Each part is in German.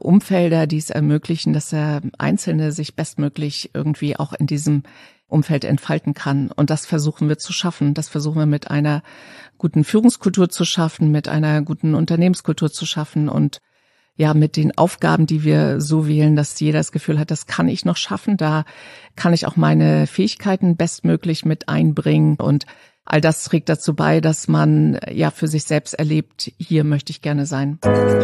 Umfelder, die es ermöglichen, dass der Einzelne sich bestmöglich irgendwie auch in diesem Umfeld entfalten kann. Und das versuchen wir zu schaffen. Das versuchen wir mit einer guten Führungskultur zu schaffen, mit einer guten Unternehmenskultur zu schaffen und ja, mit den Aufgaben, die wir so wählen, dass jeder das Gefühl hat, das kann ich noch schaffen, da kann ich auch meine Fähigkeiten bestmöglich mit einbringen und all das trägt dazu bei, dass man ja für sich selbst erlebt, hier möchte ich gerne sein.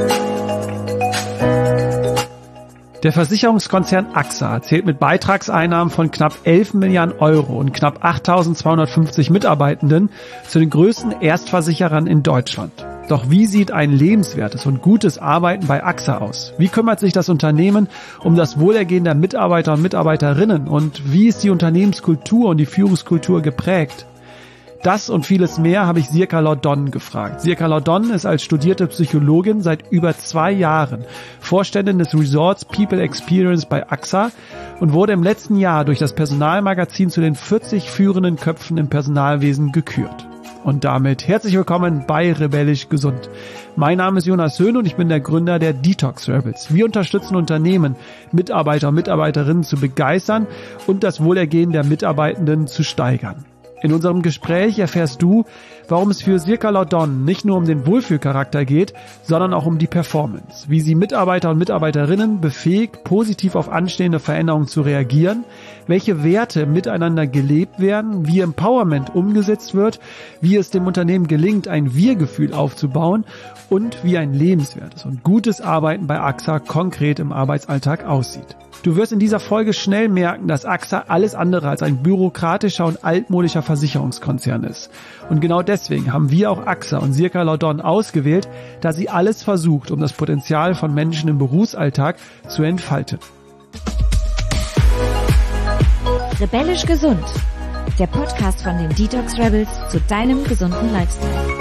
Der Versicherungskonzern AXA zählt mit Beitragseinnahmen von knapp 11 Milliarden Euro und knapp 8.250 Mitarbeitenden zu den größten Erstversicherern in Deutschland. Doch wie sieht ein lebenswertes und gutes Arbeiten bei AXA aus? Wie kümmert sich das Unternehmen um das Wohlergehen der Mitarbeiter und Mitarbeiterinnen? Und wie ist die Unternehmenskultur und die Führungskultur geprägt? Das und vieles mehr habe ich Sirka Laudon gefragt. Sirka Laudon ist als studierte Psychologin seit über 2 Jahren Vorständin des Resorts People Experience bei AXA und wurde im letzten Jahr durch das Personalmagazin zu den 40 führenden Köpfen im Personalwesen gekürt. Und damit herzlich willkommen bei Rebellisch Gesund. Mein Name ist Jonas Höhn und ich bin der Gründer der Detox Rebels. Wir unterstützen Unternehmen, Mitarbeiter und Mitarbeiterinnen zu begeistern und das Wohlergehen der Mitarbeitenden zu steigern. In unserem Gespräch erfährst du, warum es für Sirka Laudon nicht nur um den Wohlfühlcharakter geht, sondern auch um die Performance. Wie sie Mitarbeiter und Mitarbeiterinnen befähigt, positiv auf anstehende Veränderungen zu reagieren, welche Werte miteinander gelebt werden, wie Empowerment umgesetzt wird, wie es dem Unternehmen gelingt, ein Wir-Gefühl aufzubauen und wie ein lebenswertes und gutes Arbeiten bei AXA konkret im Arbeitsalltag aussieht. Du wirst in dieser Folge schnell merken, dass AXA alles andere als ein bürokratischer und altmodischer Versicherungskonzern ist. Und genau deswegen haben wir auch AXA und Sirka Laudon ausgewählt, da sie alles versucht, um das Potenzial von Menschen im Berufsalltag zu entfalten. Rebellisch Gesund, der Podcast von den Detox Rebels zu deinem gesunden Lifestyle.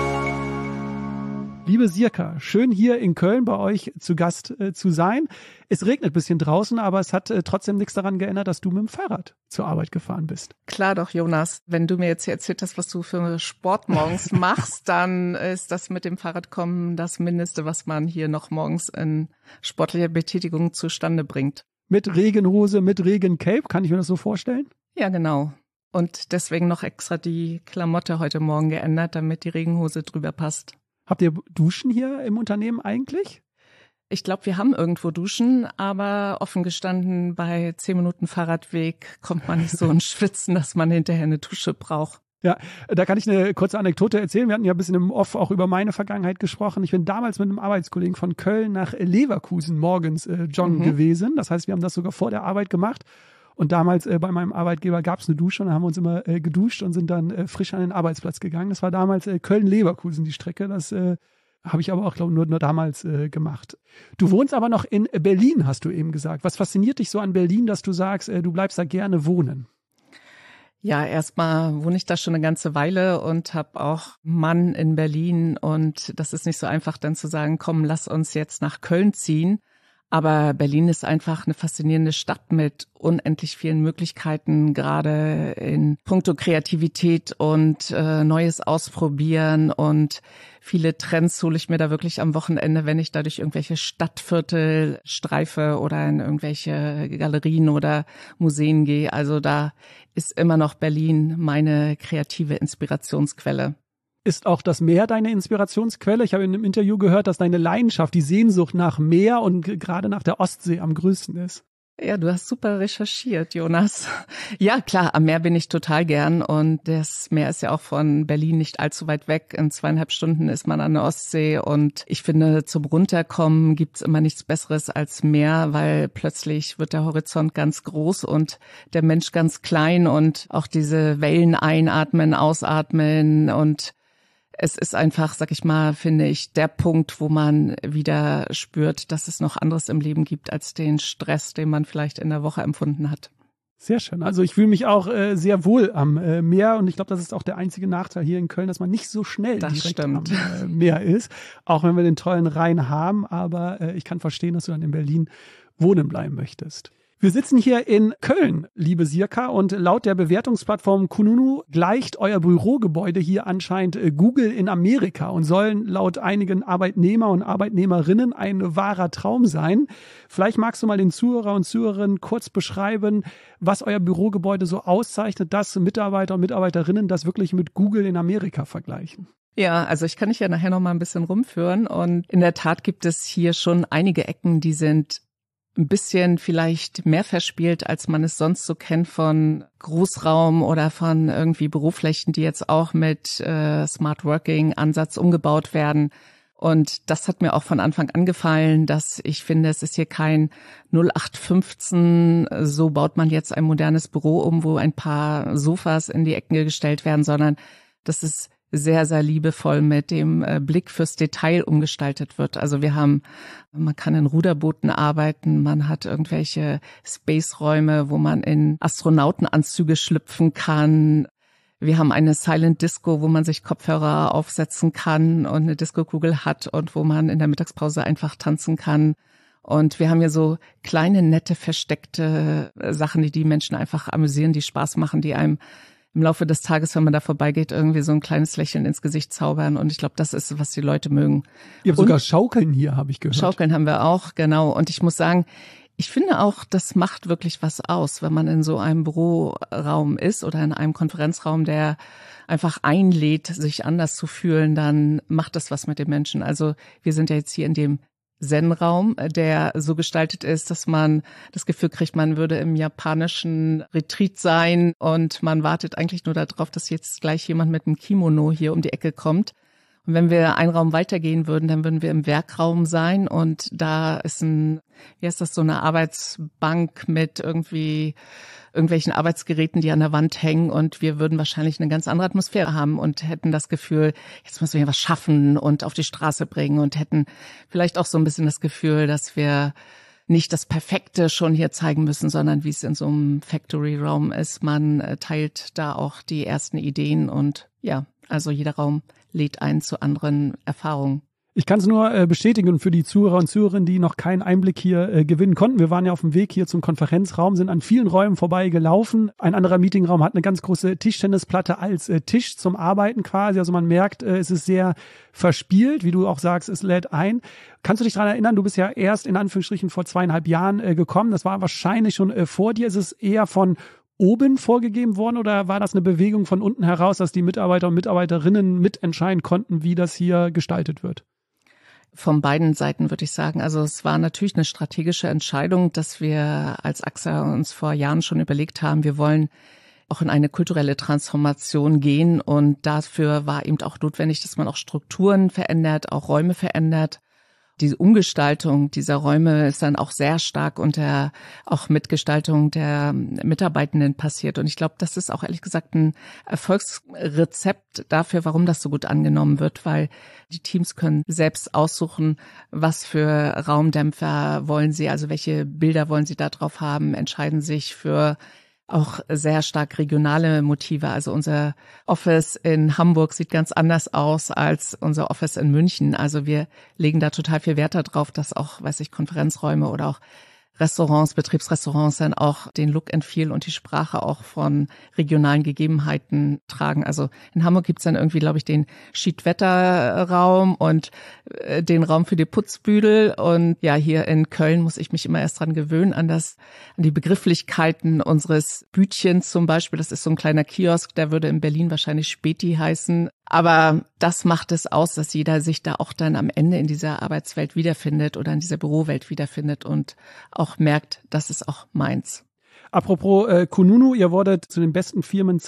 Liebe Sirka, schön hier in Köln bei euch zu Gast zu sein. Es regnet ein bisschen draußen, aber es hat trotzdem nichts daran geändert, dass du mit dem Fahrrad zur Arbeit gefahren bist. Klar doch, Jonas. Wenn du mir jetzt hier erzählt hast, was du für Sport morgens machst, dann ist das mit dem Fahrradkommen das Mindeste, was man hier noch morgens in sportlicher Betätigung zustande bringt. Mit Regenhose, mit Regencape, kann ich mir das so vorstellen? Ja, genau. Und deswegen noch extra die Klamotte heute Morgen geändert, damit die Regenhose drüber passt. Habt ihr Duschen hier im Unternehmen eigentlich? Ich glaube, wir haben irgendwo Duschen, aber offen gestanden, bei 10 Minuten Fahrradweg kommt man nicht so ins Schwitzen, dass man hinterher eine Dusche braucht. Ja, da kann ich eine kurze Anekdote erzählen. Wir hatten ja ein bisschen im Off auch über meine Vergangenheit gesprochen. Ich bin damals mit einem Arbeitskollegen von Köln nach Leverkusen morgens joggen gewesen. Das heißt, wir haben das sogar vor der Arbeit gemacht. Und damals bei meinem Arbeitgeber gab es eine Dusche und da haben wir uns immer geduscht und sind dann frisch an den Arbeitsplatz gegangen. Das war damals Köln-Leverkusen die Strecke. Das habe ich aber auch, glaube ich, nur damals gemacht. Du wohnst aber noch in Berlin, hast du eben gesagt. Was fasziniert dich so an Berlin, dass du sagst, du bleibst da gerne wohnen? Ja, erstmal wohne ich da schon eine ganze Weile und habe auch einen Mann in Berlin. Und das ist nicht so einfach dann zu sagen, komm, lass uns jetzt nach Köln ziehen. Aber Berlin ist einfach eine faszinierende Stadt mit unendlich vielen Möglichkeiten, gerade in puncto Kreativität und Neues ausprobieren. Und viele Trends hole ich mir da wirklich am Wochenende, wenn ich da durch irgendwelche Stadtviertel streife oder in irgendwelche Galerien oder Museen gehe. Also da ist immer noch Berlin meine kreative Inspirationsquelle. Ist auch das Meer deine Inspirationsquelle? Ich habe in einem Interview gehört, dass deine Leidenschaft, die Sehnsucht nach Meer und gerade nach der Ostsee am größten ist. Ja, du hast super recherchiert, Jonas. Ja, klar, am Meer bin ich total gern und das Meer ist ja auch von Berlin nicht allzu weit weg. In 2,5 Stunden ist man an der Ostsee und ich finde, zum Runterkommen gibt's immer nichts Besseres als Meer, weil plötzlich wird der Horizont ganz groß und der Mensch ganz klein und auch diese Wellen einatmen, ausatmen und es ist einfach, sag ich mal, finde ich, der Punkt, wo man wieder spürt, dass es noch anderes im Leben gibt als den Stress, den man vielleicht in der Woche empfunden hat. Sehr schön. Also ich fühle mich auch sehr wohl am Meer und ich glaube, das ist auch der einzige Nachteil hier in Köln, dass man nicht so schnell direkt am Meer ist, auch wenn wir den tollen Rhein haben. Aber ich kann verstehen, dass du dann in Berlin wohnen bleiben möchtest. Wir sitzen hier in Köln, liebe Sirka, und laut der Bewertungsplattform Kununu gleicht euer Bürogebäude hier anscheinend Google in Amerika und sollen laut einigen Arbeitnehmer und Arbeitnehmerinnen ein wahrer Traum sein. Vielleicht magst du mal den Zuhörer und Zuhörerinnen kurz beschreiben, was euer Bürogebäude so auszeichnet, dass Mitarbeiter und Mitarbeiterinnen das wirklich mit Google in Amerika vergleichen. Ja, also ich kann dich ja nachher noch mal ein bisschen rumführen und in der Tat gibt es hier schon einige Ecken, die sind ein bisschen vielleicht mehr verspielt, als man es sonst so kennt von Großraum oder von irgendwie Büroflächen, die jetzt auch mit Smart Working Ansatz umgebaut werden. Und das hat mir auch von Anfang an gefallen, dass ich finde, es ist hier kein 0815, so baut man jetzt ein modernes Büro um, wo ein paar Sofas in die Ecken gestellt werden, sondern das ist sehr, sehr liebevoll mit dem Blick fürs Detail umgestaltet wird. Also man kann in Ruderbooten arbeiten, man hat irgendwelche Space-Räume, wo man in Astronautenanzüge schlüpfen kann. Wir haben eine Silent Disco, wo man sich Kopfhörer aufsetzen kann und eine Disco-Kugel hat und wo man in der Mittagspause einfach tanzen kann. Und wir haben hier so kleine, nette, versteckte Sachen, die Menschen einfach amüsieren, die Spaß machen, die einem im Laufe des Tages, wenn man da vorbeigeht, irgendwie so ein kleines Lächeln ins Gesicht zaubern. Und ich glaube, das ist, was die Leute mögen. Ihr habt sogar Schaukeln hier, habe ich gehört. Schaukeln haben wir auch, genau. Und ich muss sagen, ich finde auch, das macht wirklich was aus, wenn man in so einem Büroraum ist oder in einem Konferenzraum, der einfach einlädt, sich anders zu fühlen, dann macht das was mit den Menschen. Also wir sind ja jetzt hier in dem Zen-Raum, der so gestaltet ist, dass man das Gefühl kriegt, man würde im japanischen Retreat sein und man wartet eigentlich nur darauf, dass jetzt gleich jemand mit einem Kimono hier um die Ecke kommt. Und wenn wir einen Raum weitergehen würden, dann würden wir im Werkraum sein und da ist so eine Arbeitsbank mit irgendwelchen Arbeitsgeräten, die an der Wand hängen und wir würden wahrscheinlich eine ganz andere Atmosphäre haben und hätten das Gefühl, jetzt müssen wir hier was schaffen und auf die Straße bringen und hätten vielleicht auch so ein bisschen das Gefühl, dass wir nicht das Perfekte schon hier zeigen müssen, sondern wie es in so einem Factory-Raum ist. Man teilt da auch die ersten Ideen und ja, also jeder Raum lädt einen zu anderen Erfahrungen. Ich kann es nur bestätigen für die Zuhörer und Zuhörerinnen, die noch keinen Einblick hier gewinnen konnten. Wir waren ja auf dem Weg hier zum Konferenzraum, sind an vielen Räumen vorbei gelaufen. Ein anderer Meetingraum hat eine ganz große Tischtennisplatte als Tisch zum Arbeiten quasi. Also man merkt, es ist sehr verspielt, wie du auch sagst, es lädt ein. Kannst du dich daran erinnern, du bist ja erst in Anführungsstrichen vor 2,5 Jahren gekommen. Das war wahrscheinlich schon vor dir. Ist es eher von oben vorgegeben worden oder war das eine Bewegung von unten heraus, dass die Mitarbeiter und Mitarbeiterinnen mitentscheiden konnten, wie das hier gestaltet wird? Von beiden Seiten würde ich sagen. Also es war natürlich eine strategische Entscheidung, dass wir als AXA uns vor Jahren schon überlegt haben, wir wollen auch in eine kulturelle Transformation gehen und dafür war eben auch notwendig, dass man auch Strukturen verändert, auch Räume verändert. Die Umgestaltung dieser Räume ist dann auch sehr stark unter auch Mitgestaltung der Mitarbeitenden passiert. Und ich glaube, das ist auch ehrlich gesagt ein Erfolgsrezept dafür, warum das so gut angenommen wird, weil die Teams können selbst aussuchen, was für Raumdämpfer wollen sie, also welche Bilder wollen sie da drauf haben, entscheiden sich für auch sehr stark regionale Motive. Also unser Office in Hamburg sieht ganz anders aus als unser Office in München. Also wir legen da total viel Wert darauf, dass auch, Konferenzräume oder auch Restaurants, Betriebsrestaurants dann auch den Look and Feel und die Sprache auch von regionalen Gegebenheiten tragen. Also in Hamburg gibt's dann irgendwie, glaube ich, den Schiedwetterraum und den Raum für die Putzbüdel. Und ja, hier in Köln muss ich mich immer erst dran gewöhnen, an die Begrifflichkeiten unseres Bütchens zum Beispiel. Das ist so ein kleiner Kiosk, der würde in Berlin wahrscheinlich Späti heißen. Aber das macht es aus, dass jeder sich da auch dann am Ende in dieser Arbeitswelt wiederfindet oder in dieser Bürowelt wiederfindet und auch merkt, das ist auch meins. Apropos Kununu, ihr wurdet zu den besten Firmen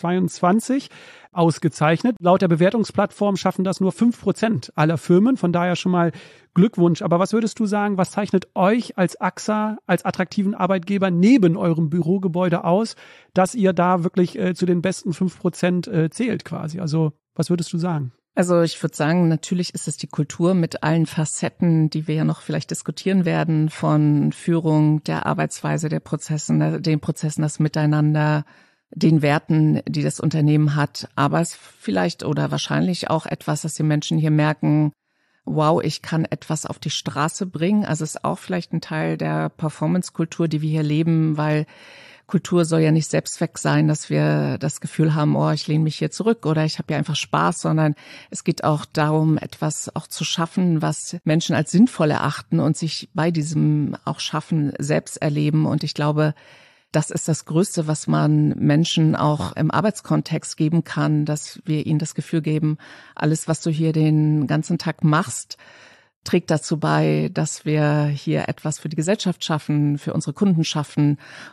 22 ausgezeichnet. Laut der Bewertungsplattform schaffen das nur 5% aller Firmen. Von daher schon mal Glückwunsch. Aber was würdest du sagen, was zeichnet euch als AXA, als attraktiven Arbeitgeber neben eurem Bürogebäude aus, dass ihr da wirklich zu den besten 5% zählt quasi? Also was würdest du sagen? Also ich würde sagen, natürlich ist es die Kultur mit allen Facetten, die wir ja noch vielleicht diskutieren werden, von Führung, der Arbeitsweise, den Prozessen, das Miteinander, den Werten, die das Unternehmen hat. Aber es vielleicht oder wahrscheinlich auch etwas, dass die Menschen hier merken, wow, ich kann etwas auf die Straße bringen. Also es ist auch vielleicht ein Teil der Performance-Kultur, die wir hier leben, weil Kultur soll ja nicht Selbstzweck sein, dass wir das Gefühl haben, oh, ich lehne mich hier zurück oder ich habe ja einfach Spaß, sondern es geht auch darum, etwas auch zu schaffen, was Menschen als sinnvoll erachten und sich bei diesem auch Schaffen selbst erleben. Und ich glaube, das ist das Größte, was man Menschen auch im Arbeitskontext geben kann, dass wir ihnen das Gefühl geben, alles, was du hier den ganzen Tag machst, trägt dazu bei, dass wir hier etwas für die Gesellschaft schaffen, für unsere Kunden schaffen.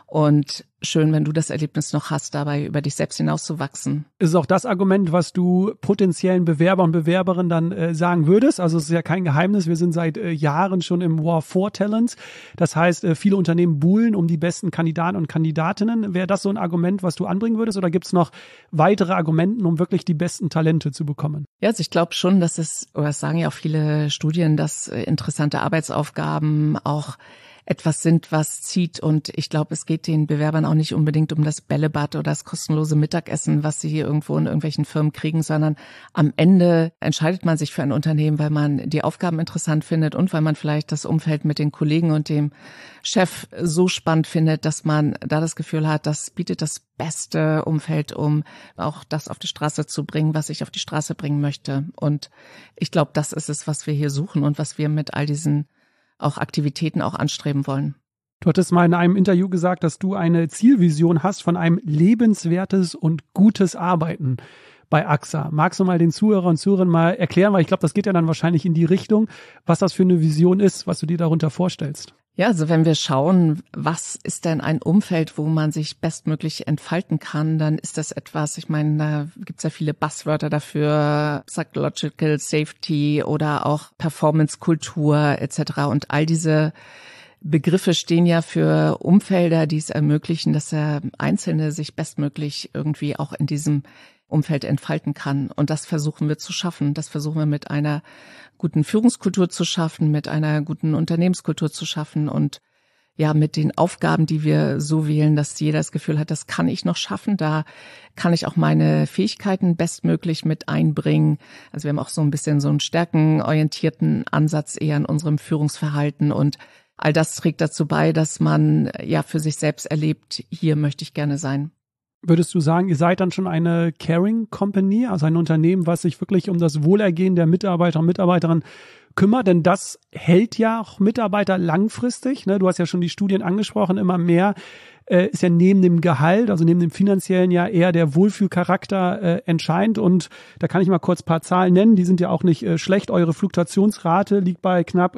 Und schön, wenn du das Erlebnis noch hast, dabei über dich selbst hinauszuwachsen. Ist es auch das Argument, was du potenziellen Bewerber und Bewerberinnen dann sagen würdest? Also es ist ja kein Geheimnis, wir sind seit Jahren schon im War for Talents. Das heißt, viele Unternehmen buhlen um die besten Kandidaten und Kandidatinnen. Wäre das so ein Argument, was du anbringen würdest? Oder gibt es noch weitere Argumente, um wirklich die besten Talente zu bekommen? Ja, also ich glaube schon, dass es sagen ja auch viele Studien, dass interessante Arbeitsaufgaben auch etwas sind, was zieht. Und ich glaube, es geht den Bewerbern auch nicht unbedingt um das Bällebad oder das kostenlose Mittagessen, was sie irgendwo in irgendwelchen Firmen kriegen, sondern am Ende entscheidet man sich für ein Unternehmen, weil man die Aufgaben interessant findet und weil man vielleicht das Umfeld mit den Kollegen und dem Chef so spannend findet, dass man da das Gefühl hat, das bietet das beste Umfeld, um auch das auf die Straße zu bringen, was ich auf die Straße bringen möchte. Und ich glaube, das ist es, was wir hier suchen und was wir mit all diesen auch Aktivitäten auch anstreben wollen. Du hattest mal in einem Interview gesagt, dass du eine Zielvision hast von einem lebenswertes und gutes Arbeiten bei AXA. Magst du mal den Zuhörer und Zuhörern mal erklären, weil ich glaube, das geht ja dann wahrscheinlich in die Richtung, was das für eine Vision ist, was du dir darunter vorstellst? Ja, also wenn wir schauen, was ist denn ein Umfeld, wo man sich bestmöglich entfalten kann, dann ist das etwas, ich meine, da gibt's ja viele Buzzwörter dafür, Psychological Safety oder auch Performance-Kultur etc. Und all diese Begriffe stehen ja für Umfelder, die es ermöglichen, dass der Einzelne sich bestmöglich irgendwie auch in diesem Umfeld entfalten kann. Und das versuchen wir zu schaffen. Das versuchen wir mit einer guten Führungskultur zu schaffen, mit einer guten Unternehmenskultur zu schaffen und ja, mit den Aufgaben, die wir so wählen, dass jeder das Gefühl hat, das kann ich noch schaffen, da kann ich auch meine Fähigkeiten bestmöglich mit einbringen. Also wir haben auch so ein bisschen so einen stärkenorientierten Ansatz eher in unserem Führungsverhalten und all das trägt dazu bei, dass man ja für sich selbst erlebt, hier möchte ich gerne sein. Würdest du sagen, ihr seid dann schon eine Caring Company, also ein Unternehmen, was sich wirklich um das Wohlergehen der Mitarbeiter und Mitarbeiterinnen kümmert? Denn das hält ja auch Mitarbeiter langfristig. Ne? Du hast ja schon die Studien angesprochen, immer mehr ist ja neben dem Gehalt, also neben dem finanziellen ja eher der Wohlfühlcharakter entscheidend. Und da kann ich mal kurz ein paar Zahlen nennen, die sind ja auch nicht schlecht. Eure Fluktuationsrate liegt bei knapp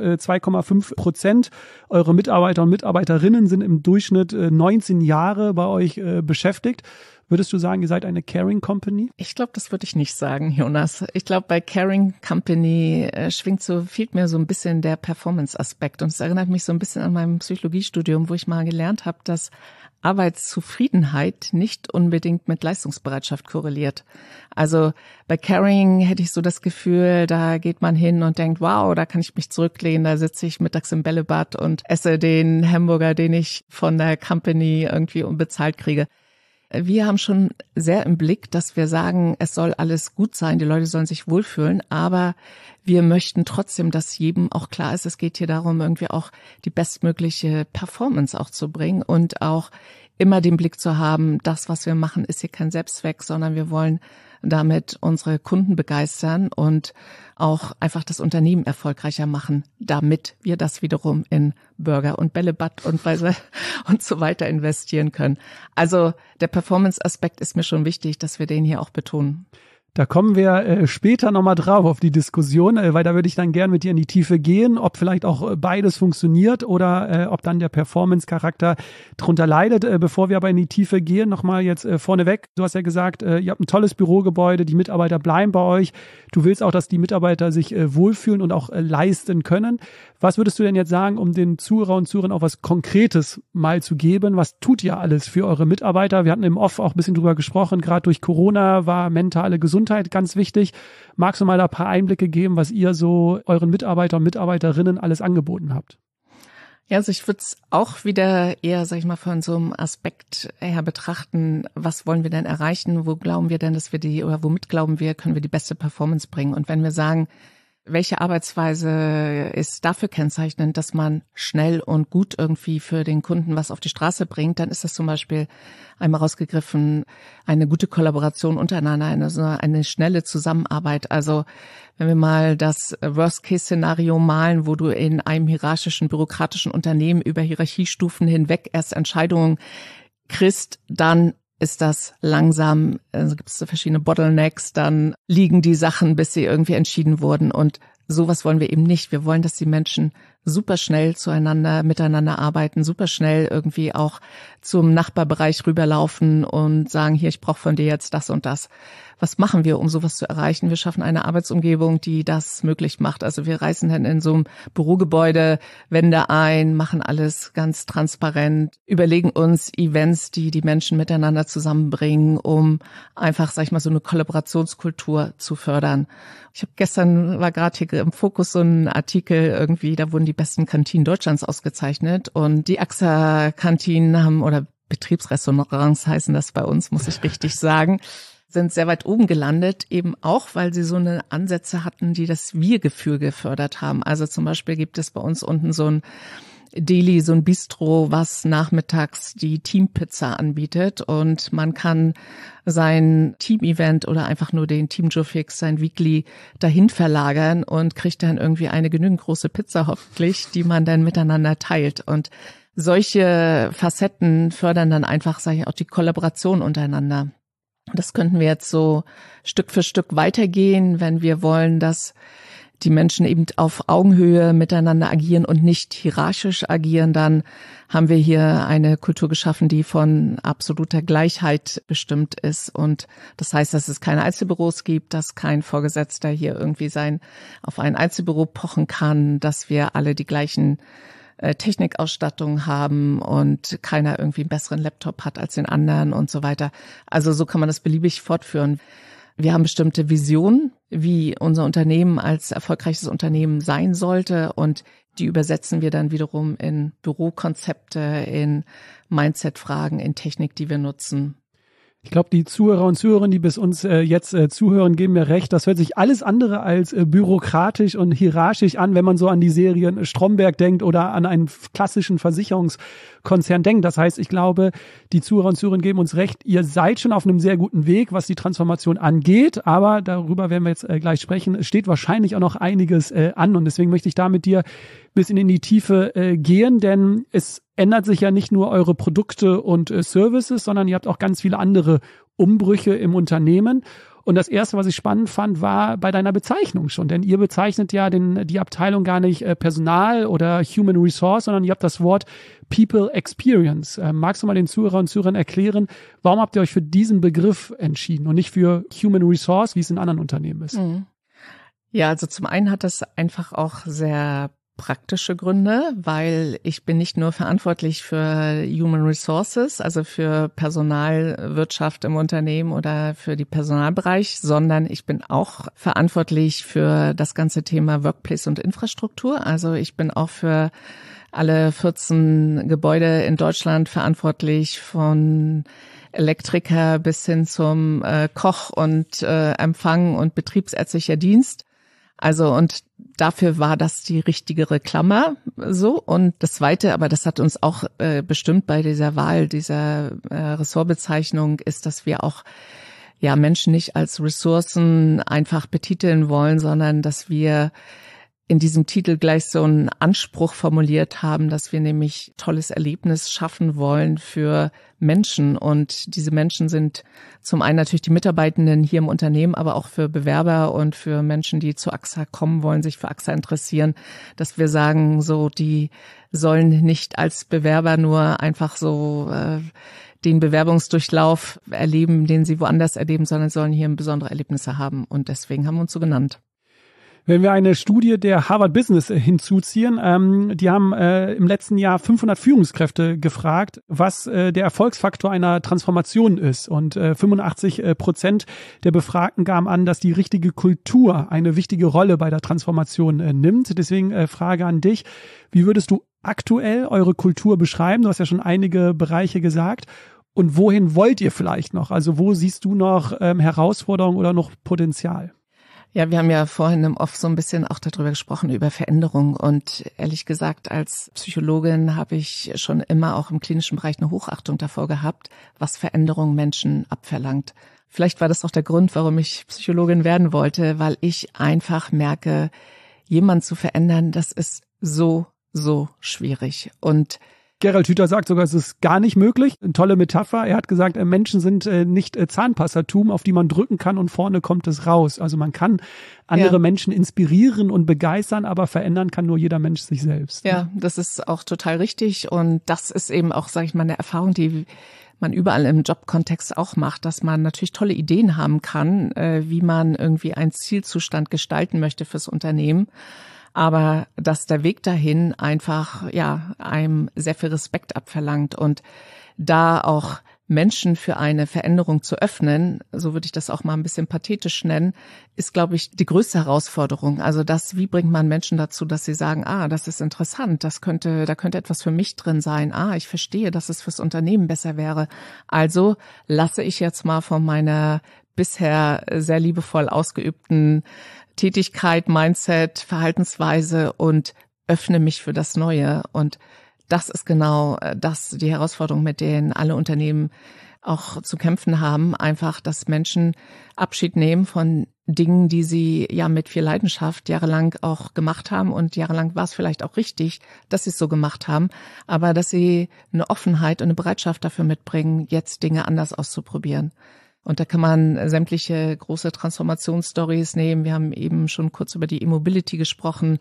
2,5%. Eure Mitarbeiter und Mitarbeiterinnen sind im Durchschnitt 19 Jahre bei euch beschäftigt. Würdest du sagen, ihr seid eine Caring Company? Ich glaube, das würde ich nicht sagen, Jonas. Ich glaube, bei Caring Company fehlt mir so ein bisschen der Performance-Aspekt. Und es erinnert mich so ein bisschen an meinem Psychologiestudium, wo ich mal gelernt habe, dass Arbeitszufriedenheit nicht unbedingt mit Leistungsbereitschaft korreliert. Also bei Caring hätte ich so das Gefühl, da geht man hin und denkt, wow, da kann ich mich zurücklehnen, da sitze ich mittags im Bällebad und esse den Hamburger, den ich von der Company irgendwie unbezahlt kriege. Wir haben schon sehr im Blick, dass wir sagen, es soll alles gut sein, die Leute sollen sich wohlfühlen, aber wir möchten trotzdem, dass jedem auch klar ist, es geht hier darum, irgendwie auch die bestmögliche Performance auch zu bringen und auch immer den Blick zu haben, das, was wir machen, ist hier kein Selbstzweck, sondern wir wollen damit unsere Kunden begeistern und auch einfach das Unternehmen erfolgreicher machen, damit wir das wiederum in Burger und Bällebad und so weiter investieren können. Also der Performance-Aspekt ist mir schon wichtig, dass wir den hier auch betonen. Da kommen wir später nochmal drauf auf die Diskussion, weil da würde ich dann gern mit dir in die Tiefe gehen, ob vielleicht auch beides funktioniert oder ob dann der Performance-Charakter drunter leidet. Bevor wir aber in die Tiefe gehen, nochmal jetzt vorneweg. Du hast ja gesagt, ihr habt ein tolles Bürogebäude, die Mitarbeiter bleiben bei euch. Du willst auch, dass die Mitarbeiter sich wohlfühlen und auch leisten können. Was würdest du denn jetzt sagen, um den Zuhörer und Zuhörern auch was Konkretes mal zu geben? Was tut ihr alles für eure Mitarbeiter? Wir hatten im Off auch ein bisschen drüber gesprochen. Gerade durch Corona war mentale Gesundheit ganz wichtig. Magst du mal da ein paar Einblicke geben, was ihr so euren Mitarbeitern und Mitarbeiterinnen alles angeboten habt? Ja, also ich würde es auch wieder eher, sag ich mal, von so einem Aspekt her betrachten, was wollen wir denn erreichen? Wo glauben wir denn, dass wir womit glauben wir, können wir die beste Performance bringen? Und wenn wir sagen, welche Arbeitsweise ist dafür kennzeichnend, dass man schnell und gut irgendwie für den Kunden was auf die Straße bringt, dann ist das zum Beispiel einmal rausgegriffen, eine gute Kollaboration untereinander, eine schnelle Zusammenarbeit. Also wenn wir mal das Worst-Case-Szenario malen, wo du in einem hierarchischen, bürokratischen Unternehmen über Hierarchiestufen hinweg erst Entscheidungen kriegst, dann ist das langsam, also gibt es so verschiedene Bottlenecks, dann liegen die Sachen, bis sie irgendwie entschieden wurden. Und sowas wollen wir eben nicht. Wir wollen, dass die Menschen super schnell miteinander arbeiten, super schnell irgendwie auch zum Nachbarbereich rüberlaufen und sagen, hier, ich brauche von dir jetzt das und das. Was machen wir, um sowas zu erreichen? Wir schaffen eine Arbeitsumgebung, die das möglich macht. Also wir reißen dann in so einem Bürogebäude Wände ein, machen alles ganz transparent, überlegen uns Events, die die Menschen miteinander zusammenbringen, um einfach, sag ich mal, so eine Kollaborationskultur zu fördern. War gerade hier im Fokus so ein Artikel irgendwie, da wurden die besten Kantinen Deutschlands ausgezeichnet und die AXA-Kantinen haben, oder Betriebsrestaurants heißen das bei uns, muss ich richtig sagen, sind sehr weit oben gelandet, eben auch, weil sie so eine Ansätze hatten, die das Wir-Gefühl gefördert haben. Also zum Beispiel gibt es bei uns unten so ein Deli, so ein Bistro, was nachmittags die Teampizza anbietet und man kann sein Team-Event oder einfach nur den Team Joe Fix, sein Weekly dahin verlagern und kriegt dann irgendwie eine genügend große Pizza hoffentlich, die man dann miteinander teilt. Und solche Facetten fördern dann einfach, sage ich auch, die Kollaboration untereinander. Das könnten wir jetzt so Stück für Stück weitergehen, wenn wir wollen, dass die Menschen eben auf Augenhöhe miteinander agieren und nicht hierarchisch agieren, dann haben wir hier eine Kultur geschaffen, die von absoluter Gleichheit bestimmt ist. Und das heißt, dass es keine Einzelbüros gibt, dass kein Vorgesetzter hier irgendwie auf ein Einzelbüro pochen kann, dass wir alle die gleichen Technikausstattung haben und keiner irgendwie einen besseren Laptop hat als den anderen und so weiter. Also so kann man das beliebig fortführen. Wir haben bestimmte Visionen, wie unser Unternehmen als erfolgreiches Unternehmen sein sollte und die übersetzen wir dann wiederum in Bürokonzepte, in Mindset-Fragen, in Technik, die wir nutzen. Ich glaube, die Zuhörer und Zuhörerinnen, die bis uns jetzt zuhören, geben mir recht. Das hört sich alles andere als bürokratisch und hierarchisch an, wenn man so an die Serien Stromberg denkt oder an einen klassischen Versicherungskonzern denkt. Das heißt, ich glaube, die Zuhörer und Zuhörerinnen geben uns recht. Ihr seid schon auf einem sehr guten Weg, was die Transformation angeht. Aber darüber werden wir jetzt gleich sprechen. Es steht wahrscheinlich auch noch einiges an. Und deswegen möchte ich da mit dir ein bisschen in die Tiefe gehen, denn es ändert sich ja nicht nur eure Produkte und Services, sondern ihr habt auch ganz viele andere Umbrüche im Unternehmen. Und das Erste, was ich spannend fand, war bei deiner Bezeichnung schon. Denn ihr bezeichnet ja die Abteilung gar nicht Personal oder Human Resource, sondern ihr habt das Wort People Experience. Magst du mal den Zuhörer und Zuhörern erklären, warum habt ihr euch für diesen Begriff entschieden und nicht für Human Resource, wie es in anderen Unternehmen ist? Ja, also zum einen hat das einfach auch sehr praktische Gründe, weil ich bin nicht nur verantwortlich für Human Resources, also für Personalwirtschaft im Unternehmen oder für die Personalbereich, sondern ich bin auch verantwortlich für das ganze Thema Workplace und Infrastruktur. Also ich bin auch für alle 14 Gebäude in Deutschland verantwortlich, von Elektriker bis hin zum Koch und Empfang und betriebsärztlicher Dienst. Also und dafür war das die richtigere Klammer so. Und das Zweite, aber das hat uns auch bestimmt bei dieser Wahl dieser Ressortbezeichnung, ist, dass wir auch Menschen nicht als Ressourcen einfach betiteln wollen, sondern dass wir in diesem Titel gleich so einen Anspruch formuliert haben, dass wir nämlich tolles Erlebnis schaffen wollen für Menschen. Und diese Menschen sind zum einen natürlich die Mitarbeitenden hier im Unternehmen, aber auch für Bewerber und für Menschen, die zu AXA kommen wollen, sich für AXA interessieren, dass wir sagen, so, die sollen nicht als Bewerber nur einfach so den Bewerbungsdurchlauf erleben, den sie woanders erleben, sondern sollen hier besondere Erlebnisse haben. Und deswegen haben wir uns so genannt. Wenn wir eine Studie der Harvard Business hinzuziehen, die haben im letzten Jahr 500 Führungskräfte gefragt, was der Erfolgsfaktor einer Transformation ist. Und 85% der Befragten gaben an, dass die richtige Kultur eine wichtige Rolle bei der Transformation nimmt. Deswegen Frage an dich, wie würdest du aktuell eure Kultur beschreiben? Du hast ja schon einige Bereiche gesagt. Und wohin wollt ihr vielleicht noch? Also wo siehst du noch Herausforderungen oder noch Potenzial? Ja, wir haben ja vorhin im Off so ein bisschen auch darüber gesprochen, über Veränderung. Und ehrlich gesagt, als Psychologin habe ich schon immer auch im klinischen Bereich eine Hochachtung davor gehabt, was Veränderung Menschen abverlangt. Vielleicht war das auch der Grund, warum ich Psychologin werden wollte, weil ich einfach merke, jemanden zu verändern, das ist so schwierig. Und Gerald Hüther sagt sogar, es ist gar nicht möglich. Eine tolle Metapher. Er hat gesagt, Menschen sind nicht Zahnpastatum, auf die man drücken kann und vorne kommt es raus. Also man kann andere Menschen inspirieren und begeistern, aber verändern kann nur jeder Mensch sich selbst. Ja, das ist auch total richtig. Und das ist eben auch, sage ich mal, eine Erfahrung, die man überall im Jobkontext auch macht, dass man natürlich tolle Ideen haben kann, wie man irgendwie einen Zielzustand gestalten möchte fürs Unternehmen. Aber dass der Weg dahin einfach, einem sehr viel Respekt abverlangt und da auch Menschen für eine Veränderung zu öffnen, so würde ich das auch mal ein bisschen pathetisch nennen, ist, glaube ich, die größte Herausforderung. Also wie bringt man Menschen dazu, dass sie sagen, das ist interessant, da könnte etwas für mich drin sein. Ich verstehe, dass es fürs Unternehmen besser wäre. Also lasse ich jetzt mal von meiner bisher sehr liebevoll ausgeübten Tätigkeit, Mindset, Verhaltensweise und öffne mich für das Neue. Und das ist genau die Herausforderung, mit denen alle Unternehmen auch zu kämpfen haben. Einfach, dass Menschen Abschied nehmen von Dingen, die sie mit viel Leidenschaft jahrelang auch gemacht haben. Und jahrelang war es vielleicht auch richtig, dass sie es so gemacht haben. Aber dass sie eine Offenheit und eine Bereitschaft dafür mitbringen, jetzt Dinge anders auszuprobieren. Und da kann man sämtliche große Transformationsstories nehmen. Wir haben eben schon kurz über die E-Mobility gesprochen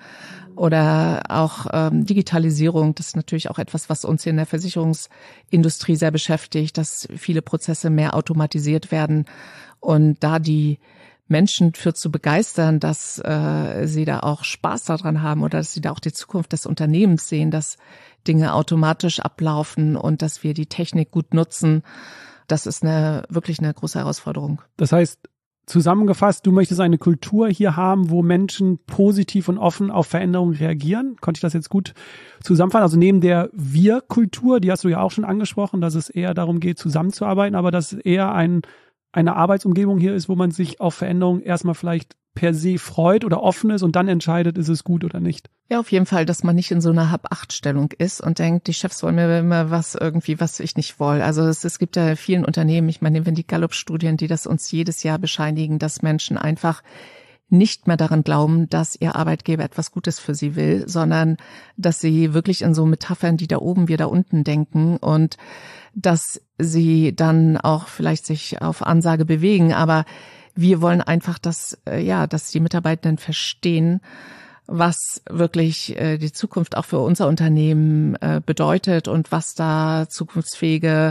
oder auch Digitalisierung. Das ist natürlich auch etwas, was uns hier in der Versicherungsindustrie sehr beschäftigt, dass viele Prozesse mehr automatisiert werden. Und da die Menschen für zu begeistern, dass sie da auch Spaß daran haben oder dass sie da auch die Zukunft des Unternehmens sehen, dass Dinge automatisch ablaufen und dass wir die Technik gut nutzen. Das ist wirklich eine große Herausforderung. Das heißt, zusammengefasst, du möchtest eine Kultur hier haben, wo Menschen positiv und offen auf Veränderungen reagieren. Konnte ich das jetzt gut zusammenfassen? Also neben der Wir-Kultur, die hast du ja auch schon angesprochen, dass es eher darum geht, zusammenzuarbeiten, aber dass es eher eine Arbeitsumgebung hier ist, wo man sich auf Veränderungen erstmal vielleicht per se freut oder offen ist und dann entscheidet, ist es gut oder nicht. Ja, auf jeden Fall, dass man nicht in so einer Hab-Acht-Stellung ist und denkt, die Chefs wollen mir immer was ich nicht will. Also es gibt ja vielen Unternehmen, ich meine, wenn die Gallup-Studien, die das uns jedes Jahr bescheinigen, dass Menschen einfach nicht mehr daran glauben, dass ihr Arbeitgeber etwas Gutes für sie will, sondern dass sie wirklich in so Metaphern, die da oben, wir da unten denken und dass sie dann auch vielleicht sich auf Ansage bewegen, aber wir wollen einfach, dass die Mitarbeitenden verstehen, was wirklich die Zukunft auch für unser Unternehmen bedeutet und was da zukunftsfähige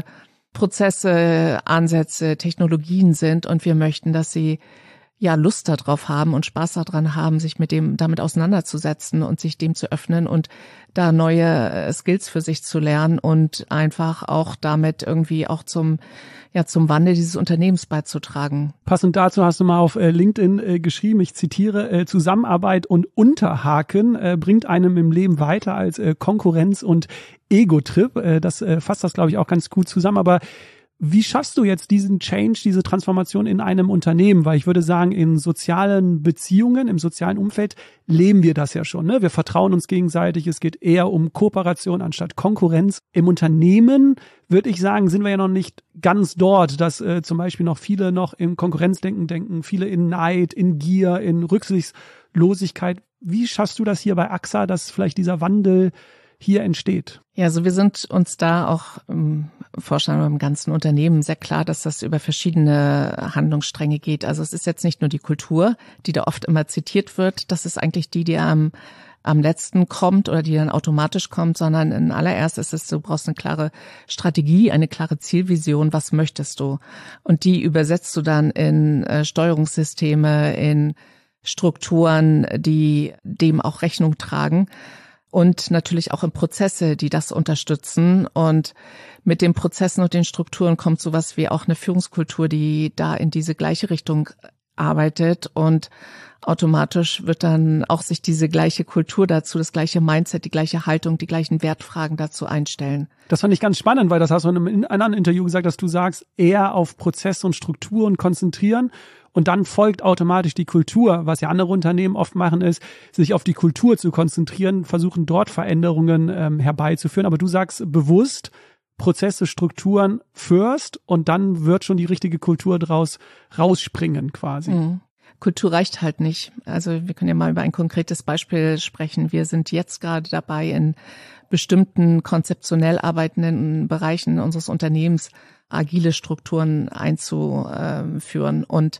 Prozesse, Ansätze, Technologien sind. Und wir möchten, dass sie Lust darauf haben und Spaß daran haben, sich damit auseinanderzusetzen und sich dem zu öffnen und da neue Skills für sich zu lernen und einfach auch damit irgendwie auch zum Wandel dieses Unternehmens beizutragen. Passend dazu hast du mal auf LinkedIn geschrieben, ich zitiere, Zusammenarbeit und Unterhaken bringt einem im Leben weiter als Konkurrenz und Ego-Trip. Das fasst das, glaube ich, auch ganz gut zusammen. Aber wie schaffst du jetzt diesen Change, diese Transformation in einem Unternehmen? Weil ich würde sagen, in sozialen Beziehungen, im sozialen Umfeld leben wir das ja schon. Ne? Wir vertrauen uns gegenseitig. Es geht eher um Kooperation anstatt Konkurrenz. Im Unternehmen, würde ich sagen, sind wir ja noch nicht ganz dort, dass zum Beispiel noch viele noch im Konkurrenzdenken denken, viele in Neid, in Gier, in Rücksichtslosigkeit. Wie schaffst du das hier bei AXA, dass vielleicht dieser Wandel hier entsteht? Ja, also wir sind uns da auch im Vorstand beim ganzen Unternehmen sehr klar, dass das über verschiedene Handlungsstränge geht. Also es ist jetzt nicht nur die Kultur, die da oft immer zitiert wird. Das ist eigentlich die am letzten kommt oder die dann automatisch kommt, sondern in allererst ist es, du brauchst eine klare Strategie, eine klare Zielvision. Was möchtest du? Und die übersetzt du dann in Steuerungssysteme, in Strukturen, die dem auch Rechnung tragen. Und natürlich auch in Prozesse, die das unterstützen. Und mit den Prozessen und den Strukturen kommt sowas wie auch eine Führungskultur, die da in diese gleiche Richtung arbeitet. Und automatisch wird dann auch sich diese gleiche Kultur dazu, das gleiche Mindset, die gleiche Haltung, die gleichen Wertfragen dazu einstellen. Das fand ich ganz spannend, weil das hast du in einem anderen Interview gesagt, dass du sagst, eher auf Prozesse und Strukturen konzentrieren und dann folgt automatisch die Kultur. Was ja andere Unternehmen oft machen, ist, sich auf die Kultur zu konzentrieren, versuchen dort Veränderungen herbeizuführen. Aber du sagst bewusst, Prozesse, Strukturen first und dann wird schon die richtige Kultur draus rausspringen quasi. Mhm. Kultur reicht halt nicht. Also wir können ja mal über ein konkretes Beispiel sprechen. Wir sind jetzt gerade dabei, in bestimmten konzeptionell arbeitenden Bereichen unseres Unternehmens agile Strukturen einzuführen. Und